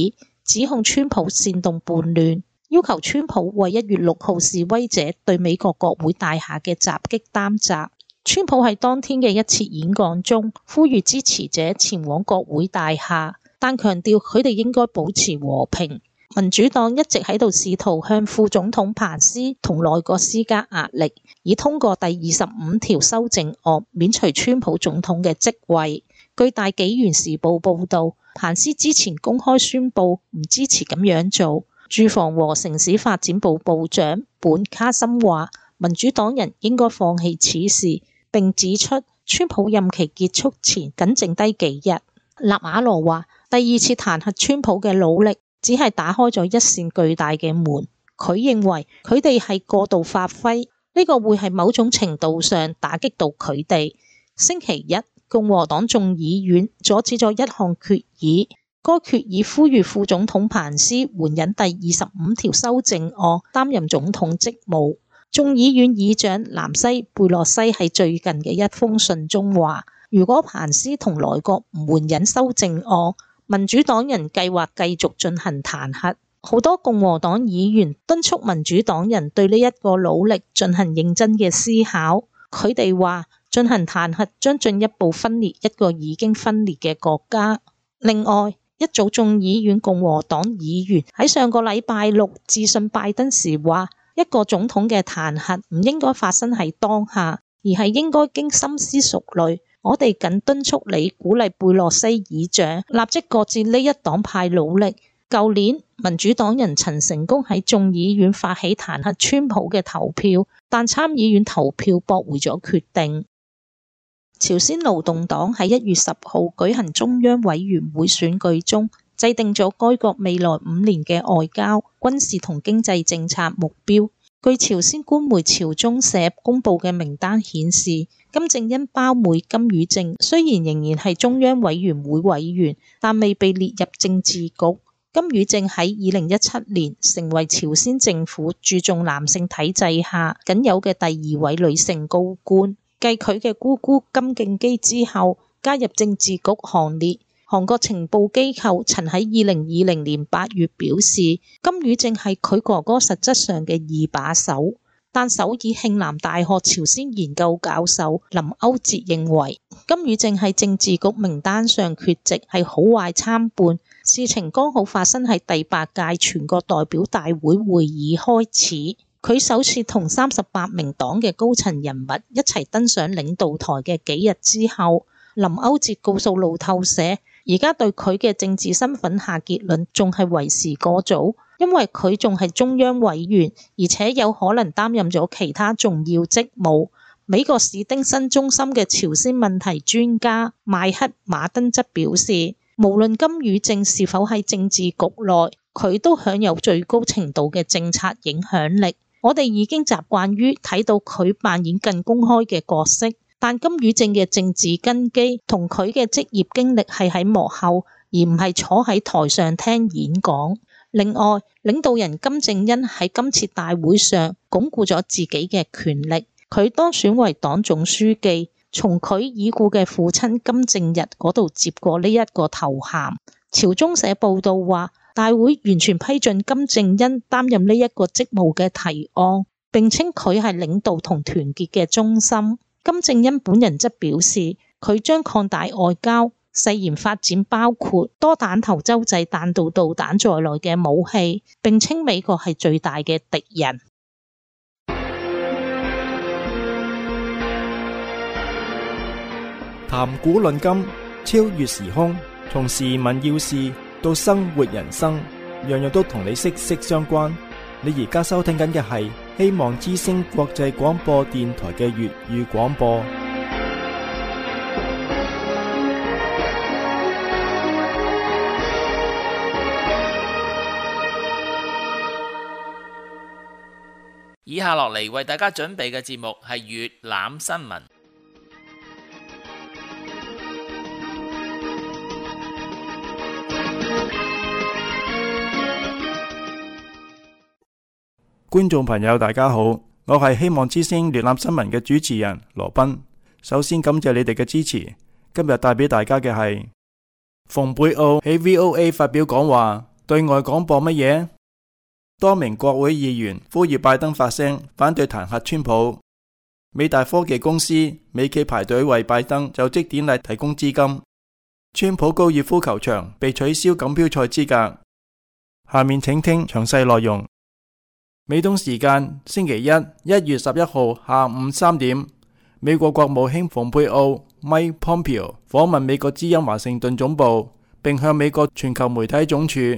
指控川普煽動叛亂，要求川普為1月6號示威者對美國國會大廈嘅襲擊擔責。川普喺當天嘅一次演講中，呼籲支持者前往國會大廈，但強調佢哋應該保持和平。民主黨一直喺度試圖向副總統彭斯同內閣施加壓力，以通過第25條修正案免除川普總統嘅職位。據大紀元時報報導，彭斯之前公開宣布唔支持咁樣做。住房和城市發展部部長本卡森話，民主黨人應該放棄此事，並指出川普任期結束前僅剩低幾日。納瓦羅話，第2次彈劾川普嘅努力只係打開咗一扇巨大嘅門。佢認為佢哋係過度發揮，呢個會係某種程度上打擊到佢哋。星期一，共和黨眾議院阻止咗一項決議，該決議呼籲副總統彭斯援引第25條修正案擔任總統職務。眾議院議長南西貝洛西喺最近嘅一封信中話，如果彭斯同內閣唔援引修正案，民主黨人計劃繼續進行彈劾。好多共和黨議員敦促民主黨人對呢一個努力進行認真嘅思考。佢哋話，進行彈劾將進一步分裂一個已經分裂嘅國家。另外，一組眾議院共和黨議員喺上個禮拜六致信拜登時話，一個總統嘅彈劾唔應該發生喺當下，而係應該經深思熟慮。我哋謹敦促你鼓勵貝洛西議長立即擱置呢一黨派努力。舊年民主黨人曾成功喺眾議院發起彈劾川普嘅投票，但參議院投票駁回咗決定。朝鮮勞動黨喺1月10號舉行中央委員會選舉中，制定咗該國未來5年嘅外交、軍事同經濟政策目標。據朝鮮官媒朝中社公布嘅名單顯示，金正恩胞妹金與正雖然仍然係中央委員會委員，但未被列入政治局。金與正喺2017年成為朝鮮政府注重男性體制下僅有嘅第2位女性高官。繼佢嘅姑姑金敬基之後，加入政治局行列。韓國情報機構曾喺2020年8月表示，金與正係佢哥哥實質上嘅2把手。但首爾慶南大學朝鮮研究教授林歐哲認為，金與正喺政治局名單上缺席係好壞參半。事情剛好發生喺第8屆全國代表大會會議開始。佢首次同38名黨嘅高層人物一齊登上領導台嘅幾日之後，林歐哲告訴路透社，而家對佢嘅政治身份下結論仲係為時過早，因為佢仲係中央委員，而且有可能擔任咗其他重要職務。美國史丁森中心嘅朝鮮問題專家邁克馬登則表示，無論金與正是否喺政治局內，佢都享有最高程度嘅政策影響力。我哋已經習慣於睇到佢扮演更公開嘅角色，但金與正嘅政治根基同佢嘅職業經歷係喺幕後，而唔係坐喺台上聽演講。另外，領導人金正恩喺今次大會上鞏固咗自己嘅權力，佢當選為黨總書記，從佢已故嘅父親金正日嗰度接過呢一個頭銜。朝中社報道話，大會完全批准金正恩擔任呢一個職務嘅提案，並稱佢係領導同團結嘅中心。金正恩本人則表示，佢將擴大外交，誓言發展包括多彈頭洲際彈道導彈在內嘅武器，並稱美國係最大嘅敵人。 談古論今，超越時空，從時聞要事到生活人生，樣樣都同你息息相關。你而家收聽緊嘅係希望之聲國際廣播電台嘅粵語廣播。 以下落嚟為大家準備嘅節目係粵覽新聞。 觀眾朋友大家好，我係希望之聲粵覽新聞嘅主持人羅賓。首先感謝你哋嘅支持。今日帶俾大家嘅係馮貝奧喺 VOA 發表講話， 對外廣播乜嘢？多名國會議員呼籲拜登發聲，反對彈劾川普。美大科技公司美企排隊為拜登就職典禮提供資金。川普高爾夫球場被取消錦標賽資格。下面請聽詳細內容。美東時間星期一，1月11號下午3點，美國國務卿蓬佩奧 Mike Pompeo 訪問美國之音華盛頓總部，並向美國全球媒體總署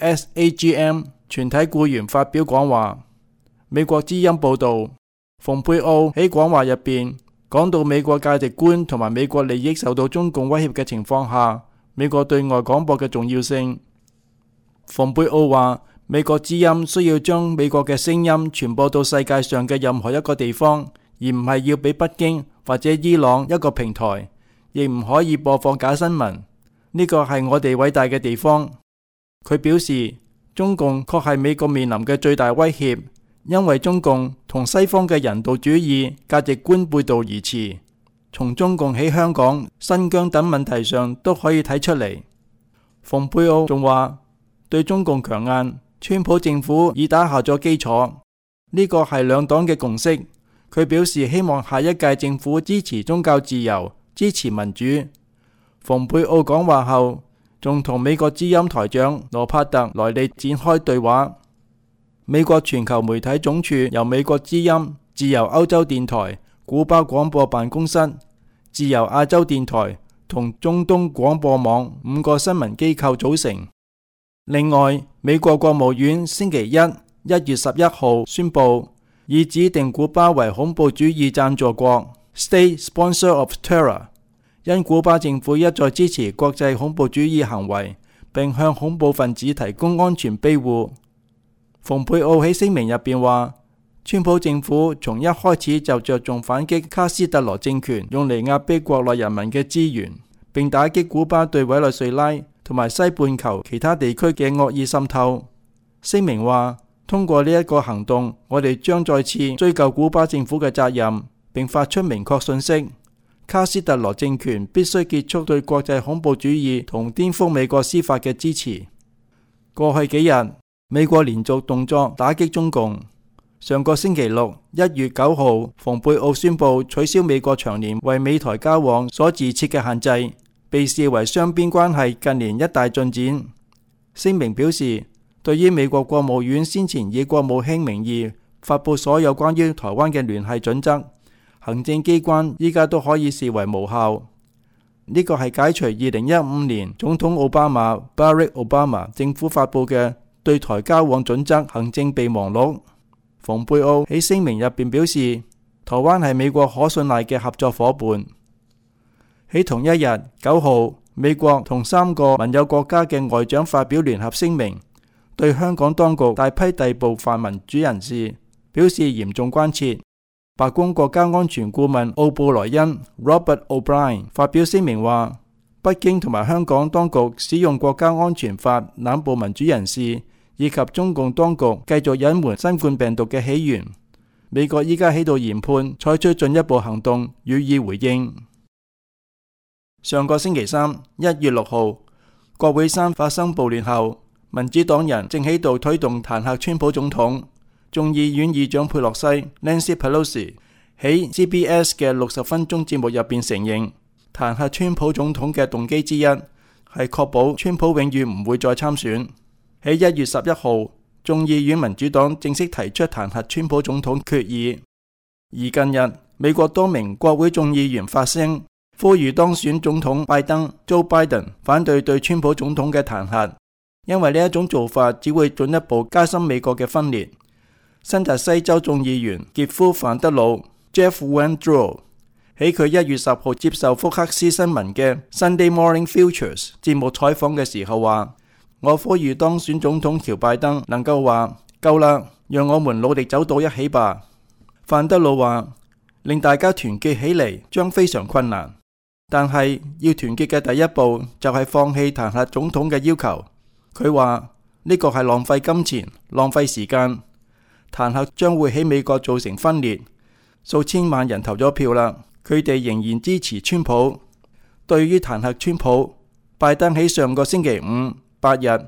USAGM 全體僱員發表講話。美國之音報道，蓬佩奧喺講話入邊講到美國價值觀同埋美國利益受到中共威脅嘅情況下，美國對外廣播嘅重要性。蓬佩奧話，美國之音需要將美國嘅聲音傳播到世界上嘅任何一個地方，而唔係要俾北京或者伊朗一個平台，亦唔可以播放假新聞。呢個係我哋偉大嘅地方。佢表示，中共確係美國面臨嘅最大威脅，因為中共同西方嘅人道主義價值觀背道而馳，從中共喺香港、新疆等問題上都可以睇出嚟。蓬佩奧仲話，對中共強硬，川普政府已打下咗基礎，呢個係兩黨嘅共識。佢表示希望下一屆政府支持宗教自由，支持民主。蓬佩奧講話後，仲同美國之音台長羅帕特萊利展開對話。美國全球媒體總署由美國之音、自由歐洲電台、古巴廣播辦公室、自由亞洲電台同中東廣播網5個新聞機構組成。另外，美國國務院星期一，1月11號宣布，已指定古巴為恐怖主義贊助國 （State Sponsor of Terror），因古巴政府一再支持國際恐怖主義行為，並向恐怖分子提供安全庇護。蓬佩奧喺聲明入邊話，川普政府從一開始就着重反擊卡斯特羅政權用嚟壓迫國內人民嘅資源，並打擊古巴對委內瑞拉同埋西半球其他地區嘅惡意滲透。聲明話，通過呢一個行動，我哋將再次追究古巴政府嘅責任，並發出明確訊息：卡斯特羅政權必須結束對國際恐怖主義同顛覆美國司法嘅支持。過去幾日，美國連續動作打擊中共。上個星期六，1月9號，蓬佩奧宣布取消美國長年為美台交往所自設嘅限制，被視為雙邊關係近年一大進展。聲明表示，對於美國國務院先前以國務卿名義發佈所有關於台灣嘅聯繫準則，行政機關依家都可以視為無效。呢個係解除2015年總統奧巴馬 Barack Obama 政府發佈嘅對台交往準則行政備忘錄。蓬佩奧喺聲明入邊表示，台灣係美國可信賴嘅合作夥伴。喺同一日9號，美國同3個盟友國家嘅外長發表聯合聲明，對香港當局大批逮捕泛民主人士表示嚴重關切。白宮國家安全顧問奧布萊恩 Robert O'Brien 發表聲明話，北京同埋香港當局使用國家安全法濫捕民主人士，以及中共當局繼續隱瞞新冠病毒嘅起源。美國依家喺度研判採取進一步行動予以回應。上個星期三，1月6號，國會山發生暴亂後，民主黨人正喺度推動彈劾川普總統。眾議院議長佩洛西 Nancy Pelosi 喺 CBS 嘅60分鐘節目入邊承認，彈劾川普總統嘅動機之一係確保川普永遠唔會再參選。喺1月11號，眾議院民主黨正式提出彈劾川普總統決議。而近日，美國多名國會眾議員發聲，呼籲當選總統拜登 Joe Biden 反對對川普總統嘅彈劾，因為呢一種做法只會進一步加深美國嘅分裂。新澤西州眾議員傑夫范德魯 Jeff Van Drew 喺佢1月10號接受福克斯新聞嘅 Sunday Morning Futures 節目採訪嘅時候話，我呼籲當選總統喬拜登能夠話夠啦，讓我們努力走到一起吧。范德魯話，令大家團結起嚟將非常困難，但係要團結嘅第一步就係放棄彈劾總統嘅要求。佢話呢個係浪費金錢、浪費時間，彈劾將會喺美國造成分裂。數千萬人投咗票啦，佢哋仍然支持川普。對於彈劾川普，拜登喺上個星期五8日喺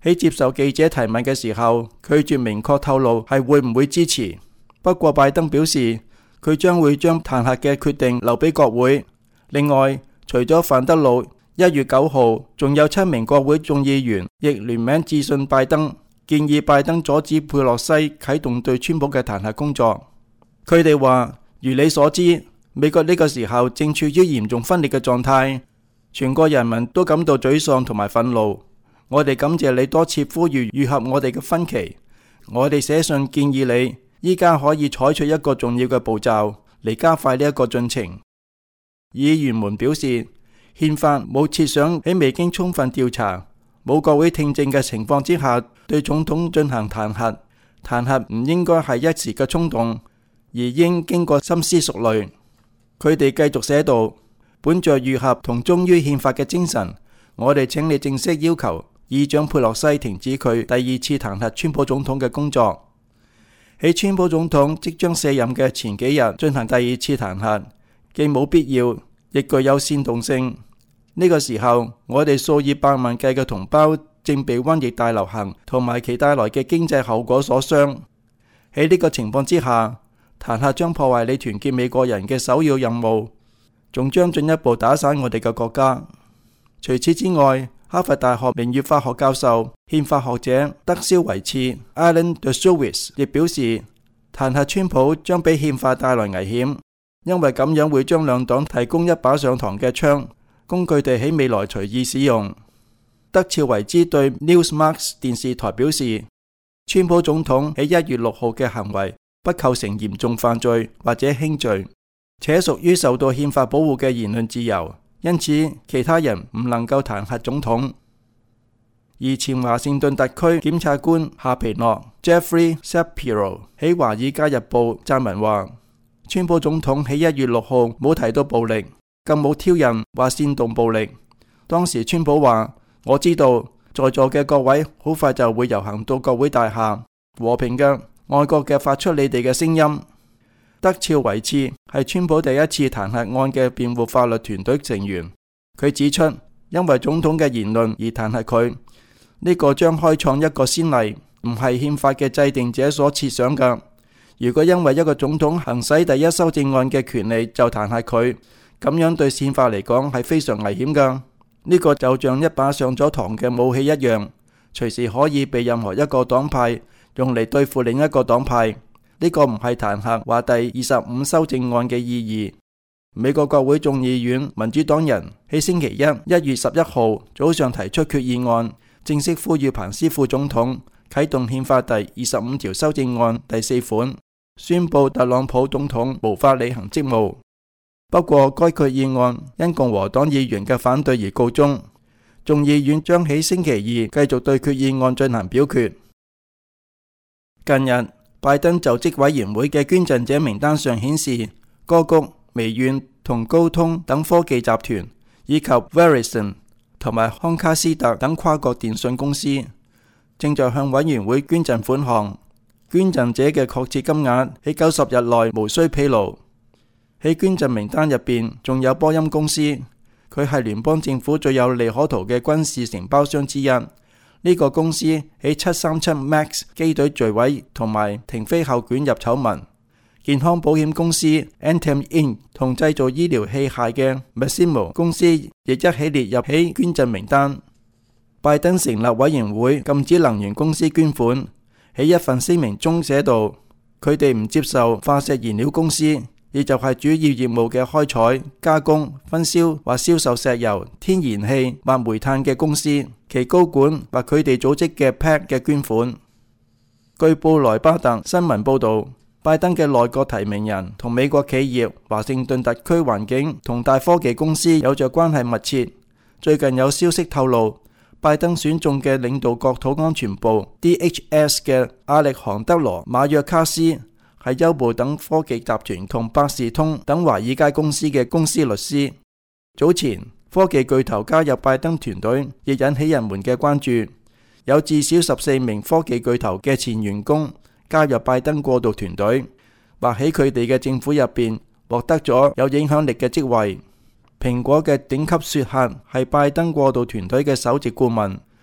喺接受記者提問嘅時候，拒絕明確透露係會唔會支持。不過拜登表示，佢將會將彈劾嘅決定留俾國會。另外，除咗范德魯，1月9號仲有7名國會眾議員亦聯名致信拜登，建議拜登阻止佩洛西啟動對川普嘅彈劾工作。佢哋話，如你所知，美國呢個時候正處於嚴重分裂嘅狀態，全國人民都感到沮喪同埋憤怒。我哋感謝你多次呼籲愈合我哋嘅分歧。我哋寫信建議你依家可以採取一個重要嘅步驟嚟加快呢一個進程。議員們表示，憲法冇設想喺未經充分調查、冇國會聽證嘅情況之下對總統進行彈劾。彈劾唔應該係一時嘅衝動，而應經過深思熟慮。佢哋繼續寫道，本着愈合同忠於憲法嘅精神，我哋請你正式要求議長佩洛西停止佢第2次彈劾川普總統嘅工作。喺川普總統即將卸任嘅前幾日進行第2次彈劾，既冇必要，亦具有煽動性。呢個時候，我哋數以百萬計嘅同胞正被瘟疫大流行同埋其帶來嘅經濟後果所傷。喺呢個情況之下，彈劾將破壞你團結美國人嘅首要任務，仲將進一步打散我哋嘅國家。除此之外，哈佛大學名譽法學教授、憲法學者德肖維茨 Alan Dershowitz 亦表示，彈劾川普將俾憲法帶來危險，因為咁樣會將兩黨提供一把上膛嘅槍，供佢哋喺未來隨意使用。德肖維茲對 Newsmax 電視台表示，川普總統喺1月6號嘅行為不構成嚴重犯罪或者輕罪，且屬於受到憲法保護嘅言論自由。因此，其他人唔能夠彈劾總統。而前華盛頓特區檢察官夏皮諾 Jeffrey Shapiro 喺《華爾街日報》撰文話，川普總統喺1月6號冇提到暴力，更冇挑釁或煽動暴力。當時川普話，我知道在座嘅各位好快就會遊行到國會大廈，和平嘅、愛國嘅發出你哋嘅聲音。德肖維茨係川普第1次彈劾案嘅辯護法律團隊成員，佢指出，因為總統嘅言論而彈劾佢，呢個將開創一個先例，唔係憲法嘅制定者所設想嘅。如果因為一個總統行使第1修正案嘅權利就彈劾佢，咁樣對憲法嚟講係非常危險㗎。呢個就像一把上咗膛嘅武器一樣，隨時可以被任何一個黨派用嚟對付另一個黨派。呢個唔係彈劾或第25修正案嘅意義。美國國會眾議院民主黨人喺星期1月11號早上提出決議案，正式呼籲彭斯副總統啟動憲法第25條修正案第4款，宣布特朗普總統無法履行職務。不過該決議案因共和黨議員嘅反對而告終，眾議院將喺星期2繼續對決議案進行表決。近日，拜登就職委員會嘅捐贈者名單上顯示，歌谷、微軟同高通等科技集團，以及 Verizon 同埋康卡斯特等跨國電信公司，正在向委員會捐贈款項。捐贈者嘅確切金額喺90日內無需披露。喺捐贈名單入邊，仲有波音公司，佢係聯邦政府最有利可圖嘅軍事承包商之一。呢個公司喺737 MAX 機隊墜毀同埋停飛後捲入醜聞。健康保險公司 Anthem Inc 同製造醫療器械嘅 Masimo 公司亦一起列入喺捐贈名單。拜登成立委員會禁止能源公司捐款，喺一份聲明中寫道，佢哋唔接受化石燃料公司，亦就係主要業務嘅開採、加工、分銷或銷售石油、天然氣或煤炭嘅公司，其高管或佢哋組織嘅 PAC 嘅捐款。據布萊巴特新聞報道，拜登嘅內閣提名人同美國企業華盛頓特區環境同大科技公司有着關係密切。最近有消息透露，拜登選中嘅領導國土安全部 DHS 嘅亞歷杭德羅馬約卡斯係優步等科技集團同百事通等華爾街公司嘅公司律師。早前科技巨頭加入拜登團隊，亦引起人們嘅關注。有至少14名科技巨頭嘅前員工加入拜登過渡團隊，或喺佢哋嘅政府入邊獲得咗有影響力嘅職位。蘋果嘅頂級說客係拜登過渡團隊嘅首席顧問。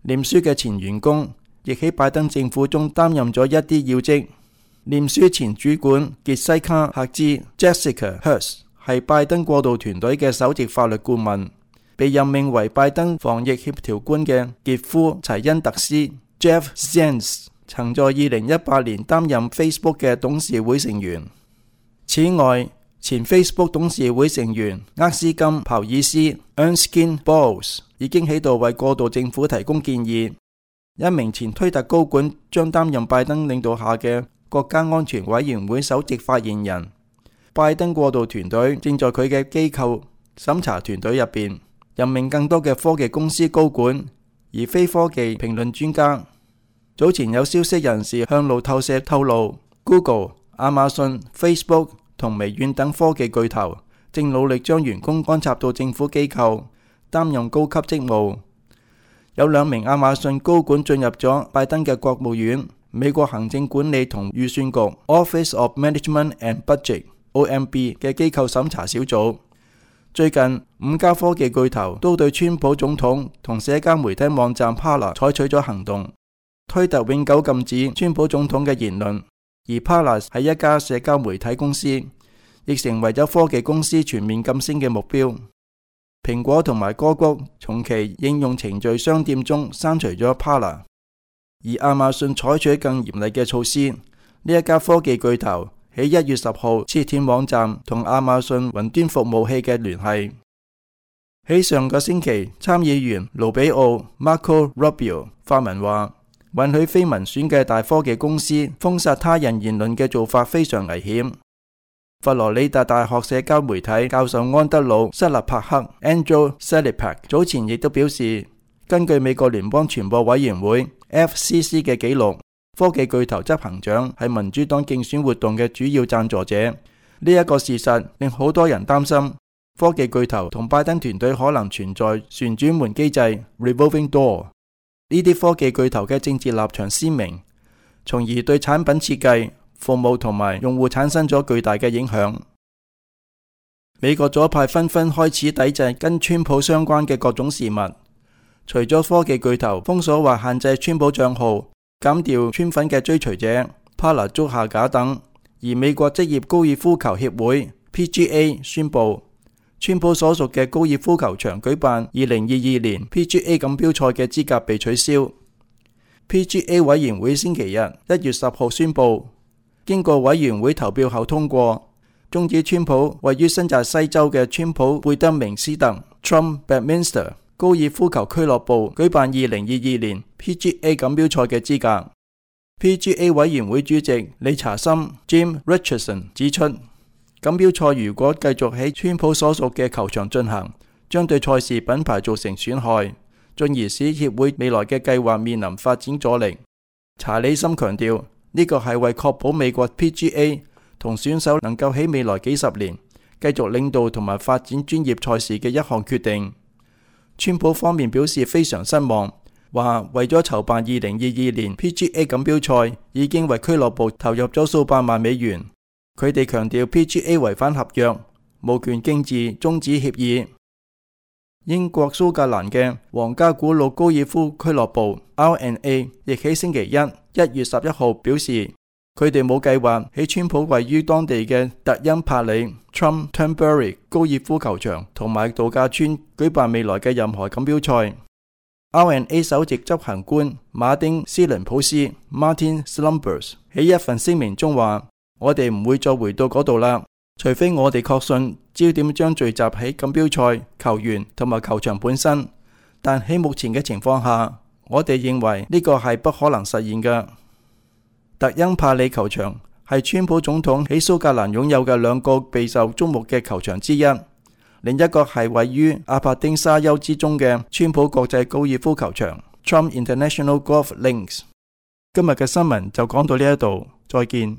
臉書嘅前員工亦喺拜登政府中擔任咗一啲要職。臉書前主管傑西卡·赫茲 Jessica Hurst 係拜登過渡團隊嘅首席法律顧問，被任命為拜登防疫協調官嘅傑夫齊恩特斯 Jeff Zients 曾在2018年擔任 Facebook 嘅董事會成員。此外，前 Facebook 董事會成員厄斯金·鮑爾斯 Erskine Bowles 已經喺度為過渡政府提供建議。一名前推特高管將擔任拜登領導下嘅國家安全委員會首席發言人。拜登過渡團隊正在佢嘅機構審查團隊入邊任命更多嘅科技公司高管，而非科技評論專家。早前有消息人士向路透社透露 ，Google、亞馬遜、Facebook 同微軟等科技巨頭正努力將員工安插到政府機構擔任高級職務。有2名亞馬遜高管進入咗拜登嘅國務院美國行政管理同預算局 Office of Management and Budget OMB 嘅機構審查小組。最近5家科技巨頭都對川普總統同社交媒體網站 Parler 採取咗行動。推特永久禁止川普總統嘅言論，而 Parler 係一家社交媒體公司，亦成為咗科技公司全面禁聲嘅目標。蘋果同埋歌谷從其應用程序商店中刪除咗 Parler， 而亞馬遜採取更嚴厲嘅措施。呢一家科技巨頭喺1月10號切斷網站同亞馬遜雲端服務器嘅聯繫。喺上個星期，參議員盧比奧 Marco Rubio 發文話，允許非民選嘅大科技公司封殺他人言論嘅做法非常危險。佛羅里達大學社交媒體教授安德魯·塞勒帕克 Andrew Selipak 早前亦都表示，根據美國聯邦傳播委員會 FCC 嘅記錄，科技巨頭執行長係民主黨競選活動嘅主要贊助者。呢一個事實令好多人擔心，科技巨頭同拜登團隊可能存在旋轉門機制 （revolving door）。呢啲科技巨頭嘅政治立場鮮明，從而對產品設計、服務同埋用戶產生咗巨大嘅影響。美國左派紛紛開始抵制跟川普相關嘅各種事物，除咗科技巨頭封鎖或限制川普賬號、減掉川粉嘅追隨者、Parler 遭下架等，而美國職業高爾夫球協會 PGA 宣布，川普所屬嘅高爾夫球場舉辦2022年 PGA 錦標賽嘅資格被取消。PGA 委員會星期日1月10號宣布，經過委員會投票後通過，終止川普位於新澤西州嘅川普貝德明斯特 Trump Bedminster 高爾夫球俱樂部舉辦2022年 PGA 錦標賽嘅資格。PGA 委員會主席理查森 Jim Richardson 指出，錦標賽如果繼續喺川普所屬嘅球場進行，將對賽事品牌造成損害，進而使協會未來嘅計劃面臨發展阻力。查理森強調，呢個係為確保美國 PGA 同選手能夠喺未來幾十年繼續領導同埋發展專業賽事嘅一項決定。川普方面表示非常失望，話為咗籌辦2022年 PGA 錦標賽，已經為俱樂部投入咗數百萬美元。佢哋強調 PGA 違反合約，無權競技終止協議。英國蘇格蘭嘅皇家古魯高爾夫俱樂部 R&A 亦喺星期一1月11號表示，佢哋冇計劃喺川普位於當地嘅特恩帕里 Trump Turnberry 高爾夫球場同埋度假村舉辦未來嘅任何錦標賽。R&A 首席執行官馬丁斯倫普斯 Martin Slumbers 喺一份聲明中話，我哋唔會再回到嗰度啦，除非我哋確信焦點將聚集喺錦標賽、球員同埋球場本身。但喺目前嘅情況下，我哋認為呢個係不可能實現嘅。特恩帕里球場係川普總統喺蘇格蘭擁有嘅2個備受矚目嘅球場之一，另一個係位於阿伯丁沙丘之中嘅川普國際高爾夫球場 Trump International Golf Links。今日嘅新聞就講到呢一度，再見。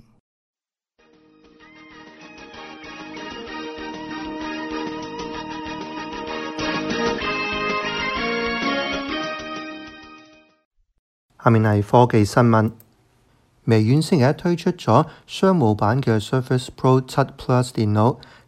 下面係科技新聞。微軟星期一推出咗商務版嘅 Surface Pro 7 Plus 電腦，呢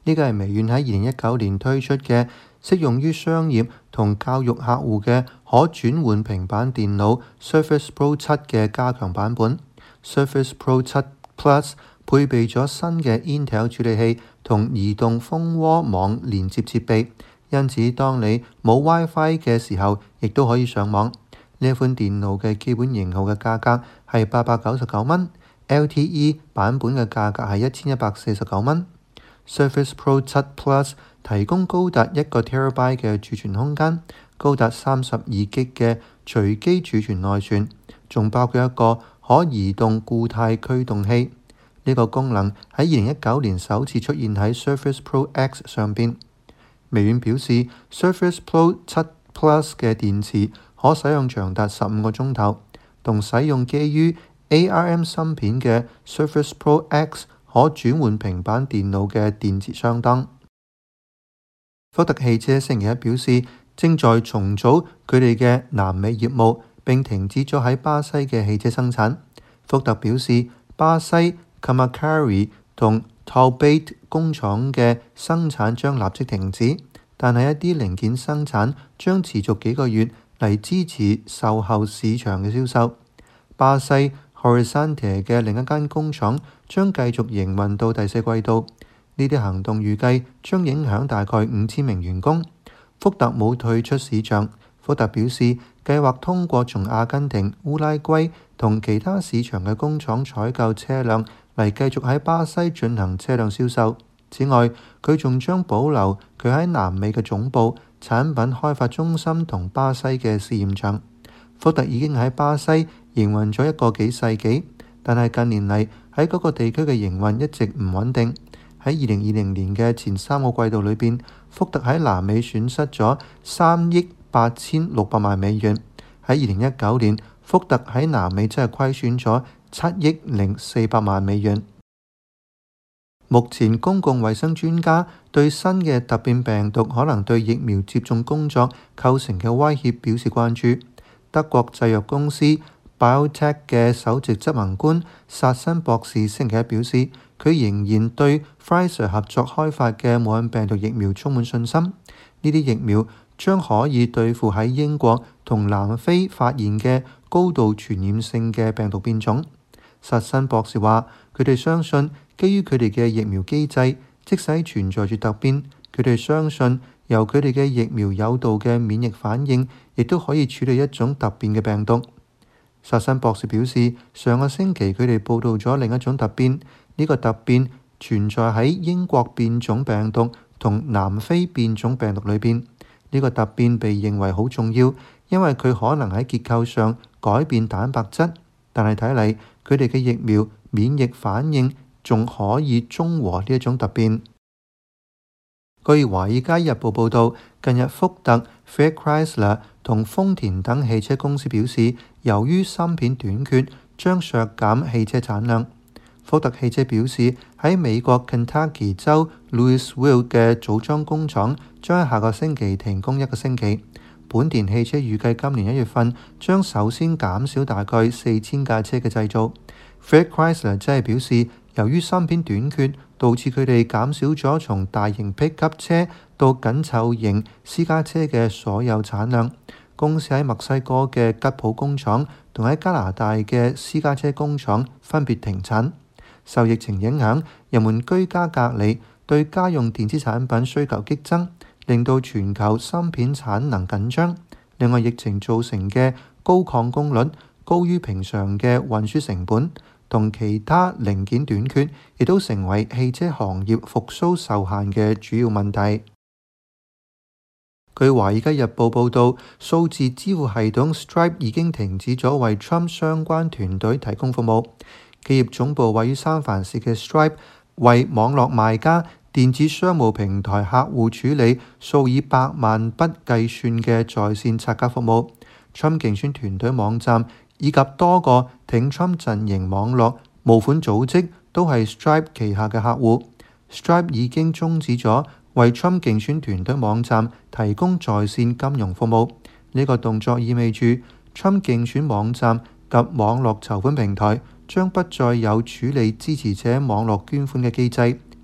呢個係微軟喺2019年推出嘅適用於商業同教育客戶嘅可轉換平板電腦 Surface Pro 7嘅加強版本。Surface Pro 7 Plus 配備咗新嘅 Intel 處理器同移動蜂窩網連接設備，因此當你冇 WiFi 嘅時候，亦都可以上網。呢一款電腦嘅基本型號嘅價格係899蚊，LTE 版本嘅價格係1149蚊。Surface Pro 7 Plus 提供高達1個 TB 嘅儲存空間，高達32GB 嘅隨機儲存內存，仲包括一個可移動固態驅動器。呢個功能喺2019年首次出現喺 Surface Pro X 上邊。微軟表示 ，Surface Pro 7 Plus 嘅電池可使用長達15個鐘頭，同使用基於 ARM 芯片嘅 Surface Pro X 可轉換平板電腦嘅電池相當。福特汽車星期一表示，正在重組佢哋嘅南美業務，並停止咗喺巴西嘅汽車生產。福特表示，巴西 Camaçari 同 Taubaté 工廠嘅生產將立即停止，但係一啲零件生產將持續幾個月嚟支持售後市場嘅銷售。巴西 Horizonte 嘅另一間工廠將繼續營運到第四季度。呢啲行動預計將影響大概5000名員工。福特冇退出市場。福特表示，計劃通過從阿根廷、烏拉圭同其他市場嘅工廠採購車輛嚟繼續喺巴西進行車輛銷售。此外，佢仲將保留佢喺南美嘅總部、產品開發中心同巴西嘅試驗場。福特已經喺巴西營運咗1個幾世紀，但係近年嚟喺嗰個地區嘅營運一直唔穩定。喺2020年嘅前3個季度裏邊，福特喺南美損失咗3億8600萬美元。喺2019年，福特喺南美真係虧損咗7億0400萬美元。目前公共衛生專家對新嘅突變病毒可能對疫苗接種工作構成嘅威脅表示關注。德國製藥公司 BioNTech 嘅首席執行官薩辛博士星期一表示，佢仍然對 Pfizer 合作開發嘅武漢病毒疫苗充滿信心。呢啲疫苗將可以對付喺英國同南非發現嘅高度傳染性嘅病毒變種。薩辛博士話，佢哋相信基於佢哋嘅疫苗機制，即使存在住突變，佢哋相信由佢哋嘅疫苗誘導嘅免疫反應，亦都可以處理一種突變嘅病毒。薩辛博士表示，上個星期佢哋報道咗另一種突變，呢個突變存在喺英國變種病毒同南非變種病毒裏邊。呢個突變被認為好重要，因為佢可能喺結構上改變蛋白質，但係睇嚟佢哋嘅疫苗免疫反應仲可以中和呢一種突變。據《華爾街日報》報導，近日福特、Fiat Chrysler 同豐田等汽車公司表示，由於芯片短缺，將削減汽車產量。福特汽車表示，喺美國 Kentucky 州 Louisville 嘅組裝工廠將喺下個星期停工1個星期。本田汽車預計今年1月份將首先減少大概4000架車嘅製造。Fiat Chrysler 即係表示，由於芯片短缺，導致佢哋減少咗從大型 pickup 車到緊湊型私家車嘅所有產量。公司喺墨西哥嘅吉普工廠同喺加拿大嘅私家車工廠分別停產。受疫情影響，人們居家隔離，對家用電子產品需求激增，令到全球芯片產能緊張。另外，疫情造成嘅高礦工率、高於平常嘅運輸成本同其他零件短缺，亦都成為汽車行業復甦受限嘅主要問題。據《華爾街日報》報導，數字支付系統 Stripe 已經停止咗為 Trump 相關團隊提供服務。企業總部位於三藩市嘅 Stripe 為網絡賣家、電子商務平台客戶處理數以百萬筆計算嘅在線刷卡服務。Trump 競選團隊網站以及多個挺 Trump 陣營網絡募款組織都係 Stripe 旗下嘅客戶。Stripe 已經終止咗為 Trump 競選團隊網站提供在線金融服務。呢個動作意味住 Trump 競選網站及網絡籌款平台將不再有處理支持者網絡捐款嘅機制，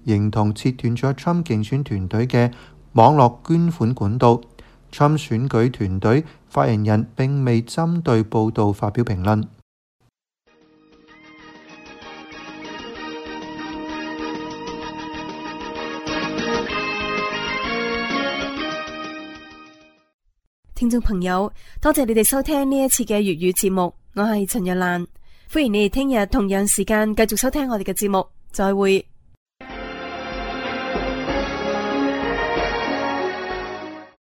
形同切斷咗 Trump 競選團隊嘅網絡捐款管道。Trump 選舉團隊發言人並未針對報導發表評論。 聽眾朋友，多謝你哋收聽呢一次嘅粵語節目，我係陳若蘭，歡迎你哋聽日同樣時間繼續收聽我哋嘅節目，再會。